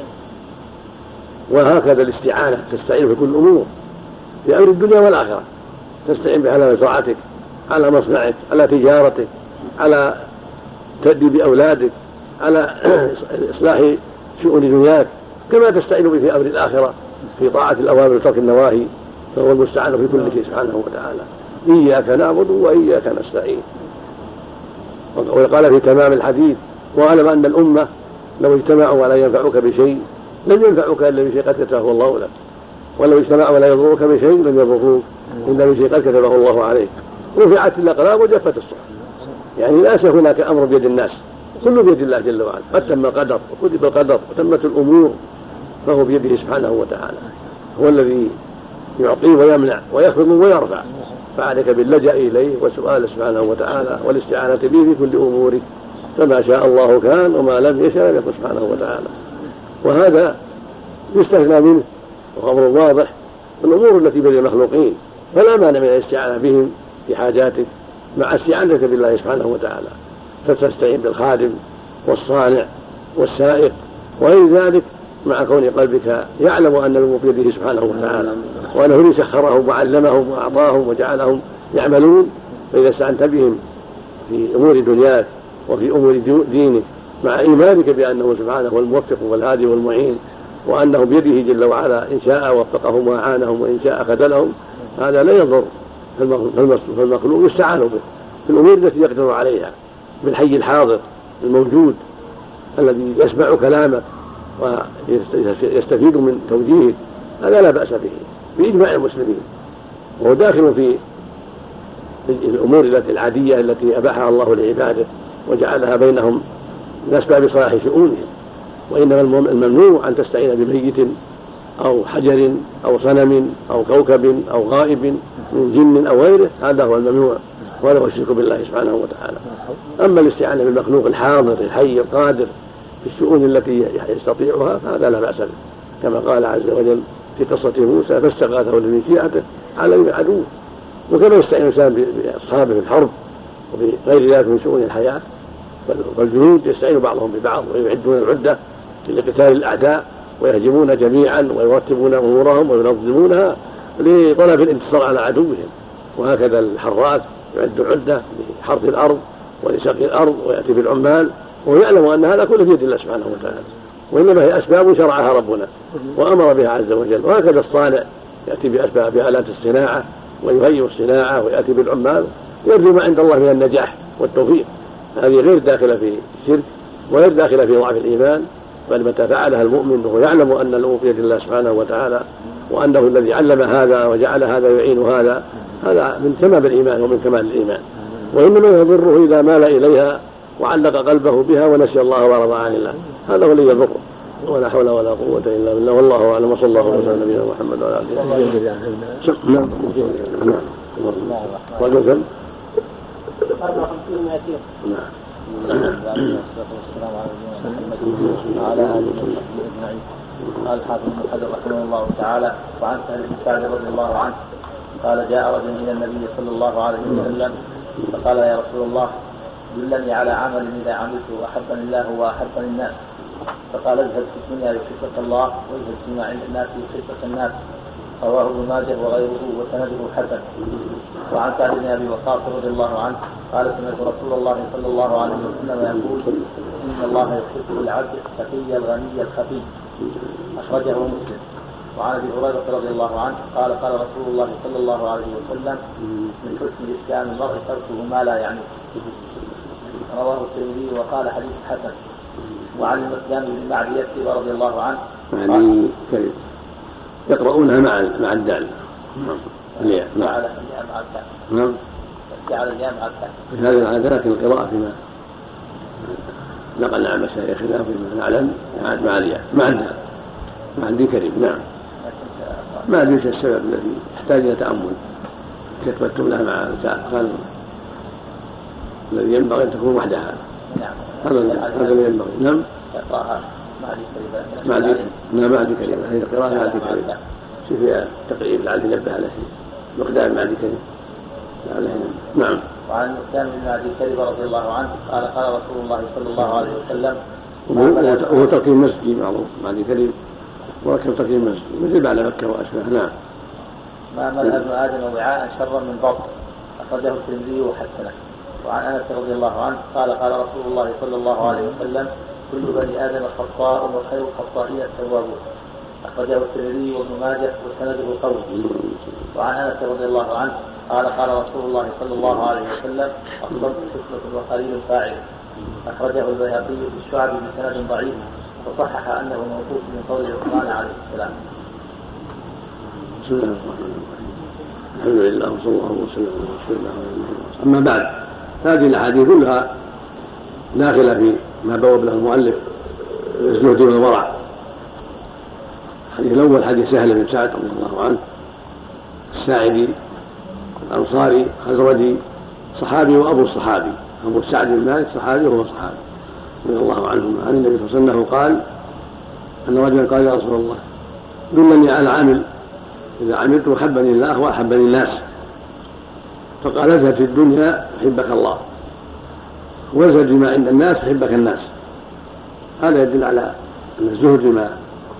Speaker 1: وهكذا الاستعانة، تستعين في كل الأمور في أمر الدنيا والآخرة، تستعين بها على مزرعتك، على مصنعك، على تجارتك، على تأديب أولادك، على إصلاح شؤون دنياك، كما تستعين به في أمر الآخرة في طاعة الأوامر وترك النواهي. فهو المستعان في كل شيء سبحانه وتعالى. إياك نعبد وإياك نستعين. وقال في تمام الحديث واعلم أن الأمة لو اجتمعوا ولا ينفعوك بشيء لم ينفعوك إلا بشيء قد كتبه الله لك، ولو اجتمعوا ولا يضروك بشيء لم يضروك إلا بشيء قد كتبه الله عليك. رفعت الأقلام وجفت الصحف، يعني ليس هناك أمر بيد الناس، كله بيد الله جل وعلا. قد تم القدر وكتب القدر وتمت الأمور، فهو بيده سبحانه وتعالى. هو الذي يعطي ويمنع ويخفض ويرفع، فعليك باللجأ إليه وسؤال سبحانه وتعالى والاستعانة به في كل أمورك. فما شاء الله كان وما لم يشاء لم يكن سبحانه وتعالى. وهذا يستثنى منه وأمر واضح الأمور التي بين المخلوقين، فلا مانع من الاستعانة بهم في حاجاتك مع استعانتك بالله سبحانه وتعالى. فتستعين بالخادم والصانع والسائق وغير ذلك، مع كون قلبك يعلم أن الأمور بيده سبحانه وتعالى، وأنه الذي سخرهم وعلمهم وأعطاهم وجعلهم يعملون. فإذا استعنت بهم في أمور دنياك وفي أمور دينك مع إيمانك بأنه سبحانه هو الموفق والهادي والمعين، وأنه بيده جل وعلا إن شاء وفقهم وأعانهم وإن شاء خذلهم، هذا لا يضر. فالمخلوق يستعان به في الأمور التي يقدر عليها، بالحي الحاضر الموجود الذي يسمع كلامك ويستفيد من توجيهك، هذا لا بأس به بإجماع المسلمين. وهو داخل في الأمور العادية التي أباحها الله لعباده وجعلها بينهم من أسباب صلاح شؤونهم. وإنما الممنوع أن تستعين بميت أو حجر أو صنم أو كوكب أو غائب من جن أو غيره، هذا هو الممنوع وله الشرك بالله سبحانه وتعالى. أما الاستعانة بالمخلوق الحاضر الحي القادر في الشؤون التي يستطيعها فهذا لا بأس به، كما قال عز وجل في قصة موسى فاستغاثه الذي من شيعته على عدوه. وكما يستعين الإنسان بأصحابه في الحرب وفي غير ذلك من شؤون الحياة، فالجنود يستعين بعضهم ببعض ويعدون العدة لقتال الأعداء ويهجمون جميعا ويرتبون أمورهم وينظمونها لطلب الانتصار على عدوهم. وهكذا الحراث يعد العدة لحرث الأرض ولسقي الأرض ويأتي بالعمال ويعلم أن هذا كله في يد الله سبحانه وتعالى، وإنما هي أسباب شرعها ربنا وأمر بها عز وجل. وهكذا الصانع يأتي بأسباب بآلات الصناعة ويهيئ الصناعة ويأتي بالعمال ويرجو ما عند الله من النجاح والتوفيق. هذه غير داخلة في الشرك وغير داخلة في ضعف الإيمان، بل متى فعلها المؤمن وهو يعلم أن الأمور في يد الله سبحانه وتعالى وأنه الذي علم هذا وجعل هذا يعين هذا من تمام الإيمان ومن كمال الإيمان. وإنما يضره إذا مال إليها وعلق قلبه بها ونسي الله ورضى عن الله، هذا هو الذي يضره. ولا حول ولا قوة إلا بالله، والله أعلم، وصلى الله وسلم على نبينا محمد وعلى آله وصحبه. نعم. رقم
Speaker 4: 54 200.
Speaker 1: نعم.
Speaker 2: والسلام على آله وصحبه أجمعين. قال الحافظ ابن حجر رحمه الله تعالى: وعن سهل بن سعد رضي الله عنه قال: جاء رجل إلى النبي صلى الله عليه وسلم فقال: يا رسول الله، دلني على عمل إذا عملته أحبني الله وأحبني الناس. فقال: ازهد في الدنيا يحبك الله، وازهد فيما عند الناس يحبك الناس. رواه ابن ماجه وغيره وسنده حسن. وعن سعد بن أبي وقاص رضي الله عنه قال: سمعت رسول الله صلى الله عليه وسلم يقول: إن الله يحب العبد التقي الغني الخفي. أخرجه مسلم. وعن أبي هريرة رضي الله عنه قال: قال رسول الله صلى الله عليه وسلم: من حسن إسلام المرء تركه ما لا يعنيه. رواه الترمذي وقال: حديث حسن. وعن المقدام بن معدي يكتب رضي الله عنه
Speaker 1: يقرؤونها مع الدال.
Speaker 2: جعل الياء مع الكاف.
Speaker 1: نعم.
Speaker 2: جعل الياء مع الكاف.
Speaker 1: هذه العادة، لكن القراءة فيما نقلنا عن مشايخنا فيما نعلم مع الياء مع الدال مع الدي كريم. نعم. ما أدري السبب الذي يحتاج إلى تأمل. كتبتم لها مع الكاف قال الذي ينبغي أن تكون وحدها.
Speaker 2: نعم.
Speaker 1: هذا الذي ينبغي. نعم.
Speaker 2: يقرأها مع
Speaker 1: دي كريم. هذه القراءة مع دي كريم. فيها تقريب لعل ينبه على شيء. مقدام مع دي كريم. نعم.
Speaker 2: وعن المقدام بن معدي كريم رضي الله عنه قال: قال رسول الله صلى الله عليه وسلم:
Speaker 1: وهو تركيب مسجد معروف مع دي كريم، وركب تركيب مسجد مثل بعد مكة وأشباه. نعم.
Speaker 2: ما ملأ ابن آدم وعاء شرا من بطن. أخرجه الترمذي وحسنه. وعن أنس رضي الله عنه قال: قال رسول الله صلى الله عليه وسلم: كل بني آدم خطاء وخير الخطائين التوابون. أخرجه الترمذي وابن ماجه وسنده قوي. وعن أنس رضي الله عنه قال: قال رسول الله صلى الله عليه وسلم: الصدق حكمة وقليل فاعل. أخرجه البيهقي في الشعب بسند ضعيف وصحح أنه موقوف من قول عثمان عليه السلام.
Speaker 1: بسم الله الرحمن الرحيم. الحمد لله وصلى الله وسلم على رسول الله. أما بعد، هذه الأحاديث كلها داخلة في ما بوب له المؤلف الزهد والورع. الحديث الأول حديث سهل بن سعد رضي الله عنه، الساعدي الأنصاري خزرجي، صحابي وأبو الصحابي. أبو سعد بن مالك صحابي وهو صحابي رضي الله عنهما. عن النبي صلى الله عليه وسلم قال أن رجلا قال: يا رسول الله، دلني على عمل إذا عملت أحبني الله وأحبني الناس. فقال: ازهد في الدنيا يحبك الله، وازهد فيما عند الناس يحبك الناس. هذا يدل على أن الزهد فيما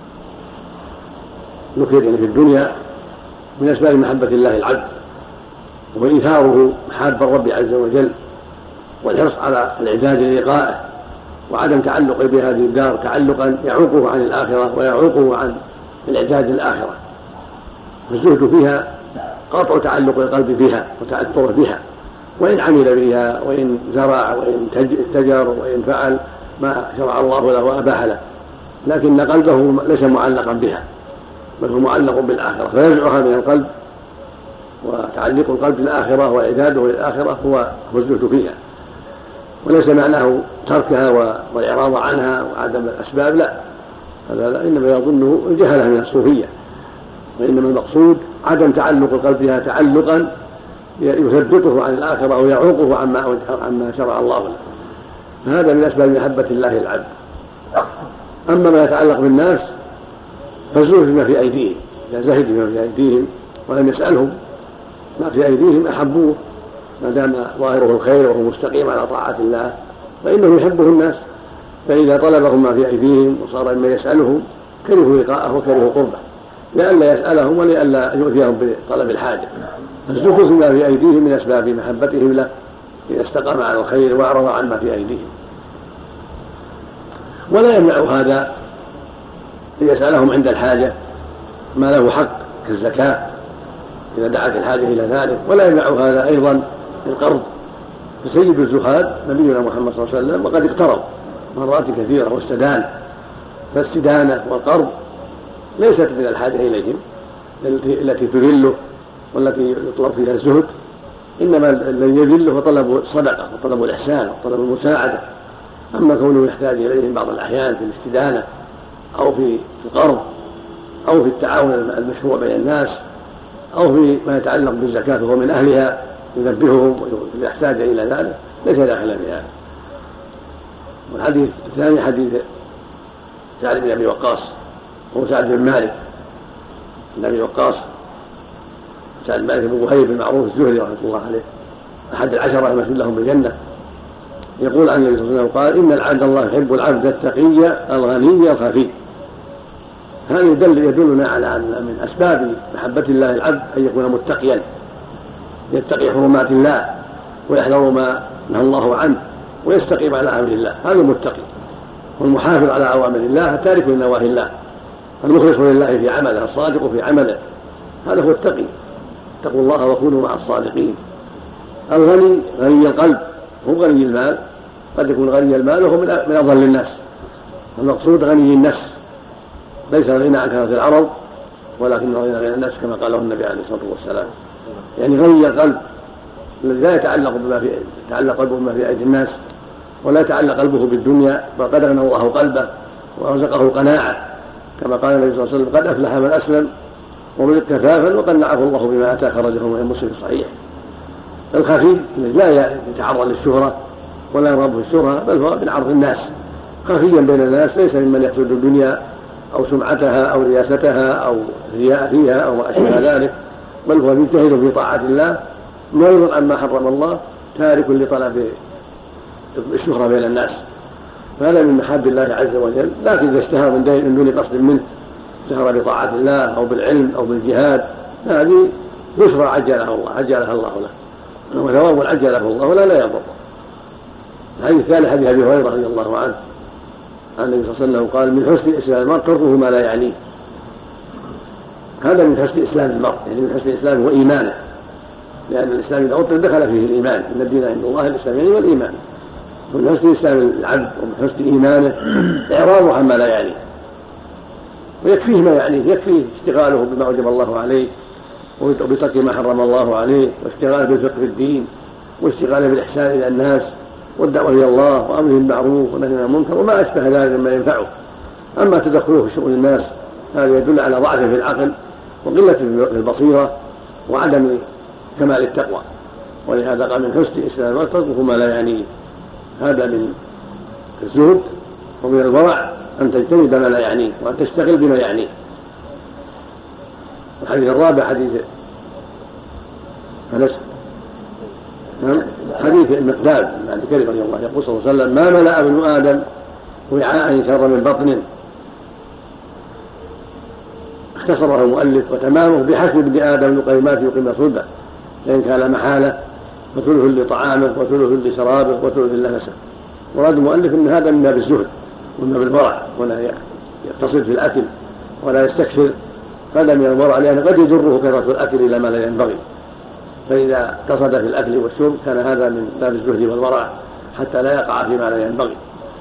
Speaker 1: ذكر في الدنيا من أسباب محبة الله العبد، وإيثاره محاب الرب عز وجل، والحرص على الإعداد للقائه، وعدم تعلق بهذه الدار تعلقا يعوقه عن الآخرة ويعوقه عن الإعداد للآخرة. والزهد فيها قطع تعلق القلب بها وتأثره بها، وإن عمل بها وإن زرع وإن تجر وإن فعل ما شرع الله له وأباح له، لكن قلبه ليس معلقا بها، بل هو معلق بالآخرة، فينزعها من القلب. وتعليق القلب بالآخرة وإعداده للآخرة هو الزهد فيها، وليس معناه تركها والإعراض عنها وعدم الأسباب، لا، هذا لا، إنما يظنه الجهلة من الصوفية، وإنما المقصود عدم تعلق القلب بها تعلقا يثبطه عن الآخرة أو يعوقه عما شرع الله له، فهذا من أسباب محبة الله العبد. أما ما يتعلق بالناس فالزهد فيما في أيديهم، إذا زهد فيما في أيديهم ولم يسألهم ما في أيديهم أحبوه ما دام ظاهره الخير وهو مستقيم على طاعة الله فإنه يحبه الناس، فإذا طلبهم ما في أيديهم وصار مما يسألهم كرهوا لقاءه وكرهوا قربه، لئلا يسألهم ولئلا يؤذيهم بطلب الحاجة. فالزهد فيما في أيديهم من أسباب محبتهم له إذا استقام على الخير وأعرض عن ما في أيديهم. ولا يمنع هذا أن يسألهم عند الحاجة ما له حق كالزكاة إذا دعت الحاجة إلى ذلك، ولا يمنع هذا أيضا القرض. فسيد الزهاد نبينا محمد صلى الله عليه وسلم وقد اقترض مرات كثيرة واستدان، فالاستدانة والقرض ليست من الحاجة إليهم التي تذله والتي يطلب فيها الزهد، إنما الذي يذله هو طلب الصدقة وطلب الإحسان وطلب المساعدة. أما كونه يحتاج إليهم بعض الأحيان في الاستدانة أو في القرض أو في التعاون المشروع بين الناس أو في ما يتعلق بالزكاة وهو من أهلها ينبههم إذا احتاج إلى ذلك ليس داخلا في هذا. والحديث الثاني حديث سعد بن أبي وقاص وهو سعد بن مالك بن أبي وقاص، سعد بن مالك بن وهيب المعروف الزهري رحمه الله عليه أحد العشرة المشهود لهم بالجنة، يقول عن النبي صلى الله عليه وسلم قال إن العبد الله يحب العبد التقي الغني الخفي. هذا يدلنا على أن من أسباب محبة الله العبد أن يكون متقيا يتقي حرمات الله ويحذر ما نهى الله عنه ويستقيم على أمر الله، هذا المتقي. والمحافظ على أوامر الله التارك لنواهي الله المخلص لله في عمله الصادق في عمله، هذا هو التقي. اتقوا الله وكونوا مع الصادقين. الغني غني القلب هو غني المال، قد يكون غني المال وهو من أضل الناس، المقصود غني النفس، ليس الغنى عن كثرة العرض ولكن غنى النفس كما قاله النبي عليه الصلاة والسلام، يعني غني القلب الذي لا يتعلق قلبه بما في أيدي الناس ولا يتعلق قلبه بالدنيا، وقد أغنى الله قلبه ورزقه القناعة كما قال النبي صلى الله عليه وسلم قد أفلح من أسلم ورزق كفافا وقنعه الله بما آتاه خرجه من مسلم صحيح. الخفي الذي لا يتعرض للشهرة ولا يرغب في الشهرة بل هو من عرض الناس خفيا بين الناس، ليس ممن يحسد الدنيا أو سمعتها أو رياستها أو رياء فيها أو ما أشبه ذلك، بل هو مجتهد في طاعة الله معرض عما حرم الله تارك لطلب الشهرة بين الناس، فهذا من محاب الله عز وجل. لكن إذا اشتهر من دون قصد منه، اشتهر بطاعة الله أو بالعلم أو بالجهاد، هذه بشرى عجلها الله له وثواب عجله الله ولا يضر. الحديث الثالث حديث أبي هريرة رضي الله عنه عن النبي صلى الله عليه وسلم قال من حسن إسلام المرء تركه ما لا يعنيه. هذا من حسن إسلام المرء، يعني من حسن إسلامه وإيمانه، لأن الإسلام إذا أطلق دخل فيه الإيمان، إن الدين عند الله الإسلام يعني والإيمان. ومن حسن إسلام العبد ومن حسن إيمانه إعراضه عما لا يعنيه، ويكفيه ما يعنيه، يكفيه اشتغاله بما أوجب الله عليه وبترك ما حرم الله عليه، واشتغاله بالفقه في الدين، واشتغاله بالإحسان إلى الناس والدعوة إلى الله وأمره بالمعروف والنهي عن المنكر وما أشبه ذلك مما ينفعه. أما تدخله في شؤون الناس هذا يدل على ضعف في العقل وقلة في البصيرة وعدم كمال التقوى، ولهذا قال من حسن إسلام المرء تركه ما لا يعنيه. هذا من الزهد ومن الورع أن تجتنب ما لا يعنيه وأن تشتغل بما يعنيه. الحديث الرابع حديث حديث المقداد بن عبد الكريم رضي الله عنه يقول صلى الله عليه وسلم ما ملأ ابن آدم وعاء شر من بطن. اختصره المؤلف وتمامه بحسب ابن آدم لقيمات يقيم صلبه، لأن كان محالة وثلث لطعامه وثلث لشرابه وثلث لنفسه. مراد المؤلف أن هذا من باب الزهد ومن باب الورع، ولا يقتصد في الأكل ولا يستكثر، هذا من الورع، لأنه قد يجره كثرة الأكل إلى ما لا ينبغي، فإذا اقتصد في الأكل والشرب كان هذا من باب الزهد والورع حتى لا يقع فيما لا ينبغي.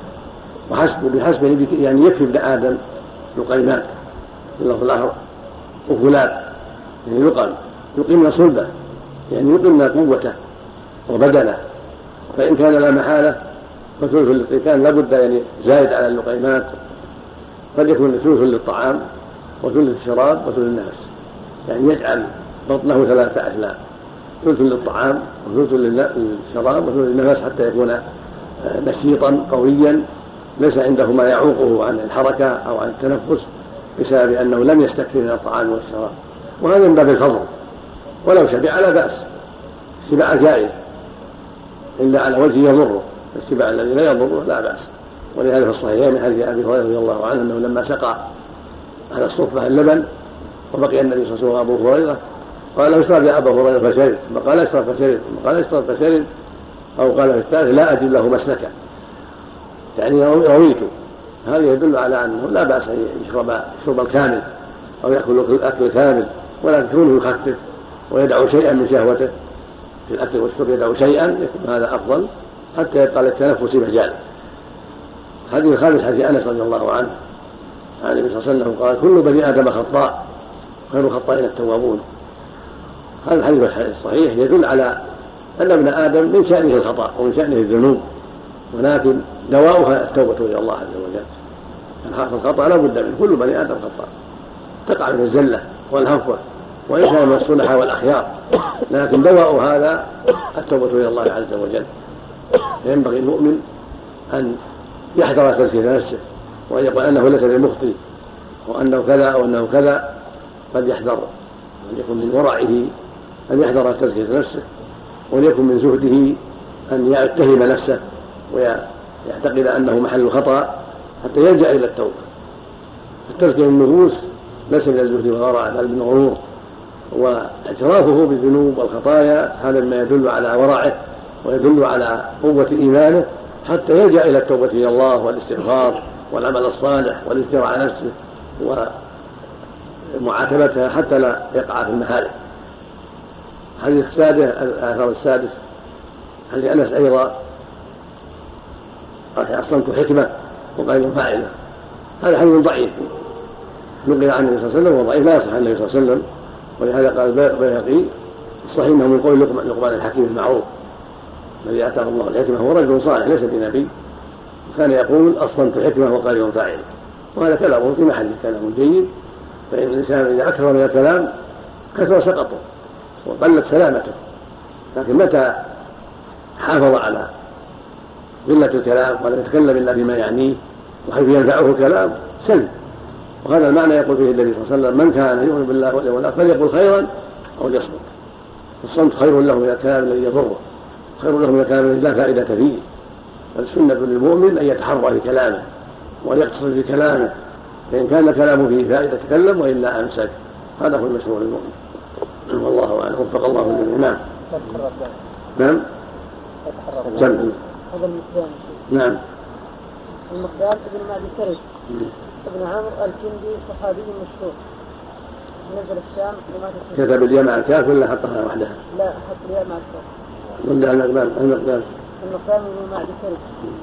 Speaker 1: بحسب يعني يكفي ابن آدم لقيمات اللفظ الآخر وفلات، يعني يقيمنا صلبه، يعني يقيمنا قوته وبدنه، فإن كان لا محالة فثلث كان لابد يعني زايد على اللقيمات قد يكون ثلث للطعام وثلث الشراب وثلث النفس، يعني يجعل بطنه 3 أثلاث، ثلث للطعام وثلث للشراب وثلث للنفس، حتى يكون نشيطا قويا ليس عنده ما يعوقه عن الحركة أو عن التنفس بسبب أنه لم يستكثر من الطعام والشراب. وهذا من باب الفضل، ولو شبع لا بأس، الشبع جائز إلا على وجه يضره، الشبع الذي لا يضره لا بأس. ولهذا في الصحيحين من حديث أبي هريرة رضي الله عنه أنه لما سقى على الصفة اللبن وبقي النبي صلى الله عليه وسلم أبو هريرة قال له اشرب يا أبا هريرة فشرب، قال اشرب فشرب، قال اشرب فشرب، أو قال في الثالث لا أجد له مسلكا، يعني رويت. هذا يدل على أنه لا بأس أن يشرب الشرب الكامل أو يأكل الأكل كامل، ولكن كونه يخفف ويدعو شيئا من شهوته في الأكل والشرب، يدعو شيئا، يكون هذا أفضل حتى يبقى للتنفس مجال. الحديث الخامس حديث أنس رضي الله عنه عن النبي صلى الله عليه وسلم قال كل بني آدم خطاء خير الخطائين التوابون. هذا الحديث الصحيح يدل على أن ابن آدم من شأنه الخطأ ومن شأنه الذنوب، ولكن دواؤها التوبة إلى الله عز وجل. الخطأ لا بد منه، كل بني آدم خطاء، تقع من الزلة والهفوة وإن كان من الصلحاء والأخيار، لكن دواء هذا التوبة إلى الله عز وجل. ينبغي المؤمن أن يحذر تزكية نفسه، وأن يقول أنه ليس بمخطئ وأنه كذا أو أنه كذا، قد يحذر أن يكون من ورعه أن يحذر تزكية نفسه، وليكن من زهده أن يتهم نفسه ويعتقد أنه محل خطأ حتى يلجأ إلى التوبة. التزكية النفوس ليس من الزهد والورع بل من غرور، واعترافه بالذنوب والخطايا هذا ما يدل على ورعه ويدل على قوة إيمانه حتى يلجأ إلى التوبة إلى الله والاستغفار والعمل الصالح والاستراء على نفسه ومعاتبتها حتى لا يقع في المهالك. الحديث السادس الآثار السادس حديث أنس أيضا الصمت حكمة وقليل فاعلة. هذا حديث ضعيف نقل عن النبي صلى الله عليه وسلم وضعيف لا يصح عن النبي صلى الله عليه وسلم، ولهذا قال البيهقي الصحيح انه من قول لقمان الحكيم المعروف الذي اتاه الله الحكمه هو رجل صالح ليس بنبي، وكان يقول الصمت حكمه وقليل فاعل، وهذا كلامه في محله كلام جيد. فإن الإنسان إذا أكثر من الكلام كثر سقطه وقلت سلامته، لكن متى حافظ على قلة الكلام ولم يتكلم إلا بما يعنيه وحيث ينفعه الكلام سلم. وهذا المعنى يقول فيه النبي صلى الله عليه وسلم من كان يؤمن بالله واليوم الآخر فليقل خيرا أو ليصمت. الصمت خير له من الكلام الذي يضره، خير له من الكلام الذي لا فائدة فيه. فالسنة للمؤمن أن يتحرى في كلامه وأن يقتصر في كلامه، فإن كان كلامه فيه فائدة تكلم وإلا أمسك. هذا هو المشروع للمؤمن. والله أعلم. وفق الله للإمام. نعم.
Speaker 4: هذا المقدام.
Speaker 1: نعم.
Speaker 4: المقدام ابن معدي كرب ابن عمرو الكندي صحابي مشهور نزل الشام ومات سنة.
Speaker 1: كتب الياء مع الكاف ولا حطها وحدها؟
Speaker 4: لا حط الياء مع الكاف.
Speaker 1: ولا المقدام
Speaker 4: المقدام ابن معدي كرب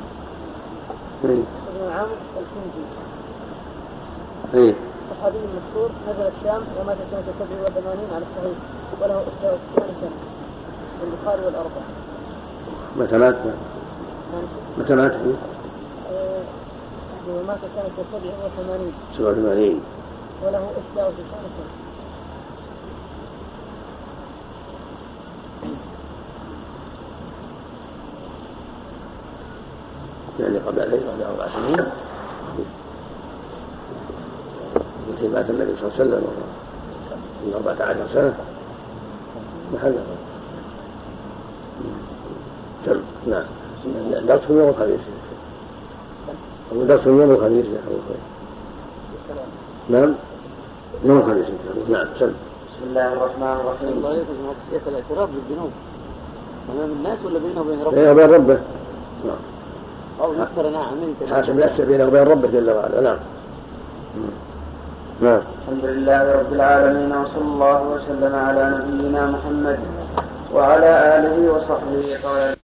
Speaker 4: ابن عمرو الكندي صحابي مشهور نزل الشام ومات سنة 87 على الصحيح، وله 91 سنة البخاري والأربعة.
Speaker 1: متى مات؟
Speaker 4: ومات سنة 87 وله 91 سنة.
Speaker 1: يعني قبل 4 سنين التي مات النبي صلى الله عليه وسلم من 14 سنة محل. نعم. درسكم يوم الخميس درسكم يوم الخميس يا أبو خير. نعم يوم الخميس. نعم.
Speaker 2: بسم الله الرحمن الرحيم.
Speaker 5: الله يكون وصية الاعتراف بالذنوب أمام الناس ولا بينه وبين ربه؟
Speaker 1: بينه وبين ربه. نعم.
Speaker 5: أو يذكر أنا عملت
Speaker 1: حاسب نفسه بينه وبين ربه جل وعلا. نعم. نعم.
Speaker 2: الحمد لله رب العالمين، وصلى الله وسلم على نبينا محمد وعلى آله وصحبه.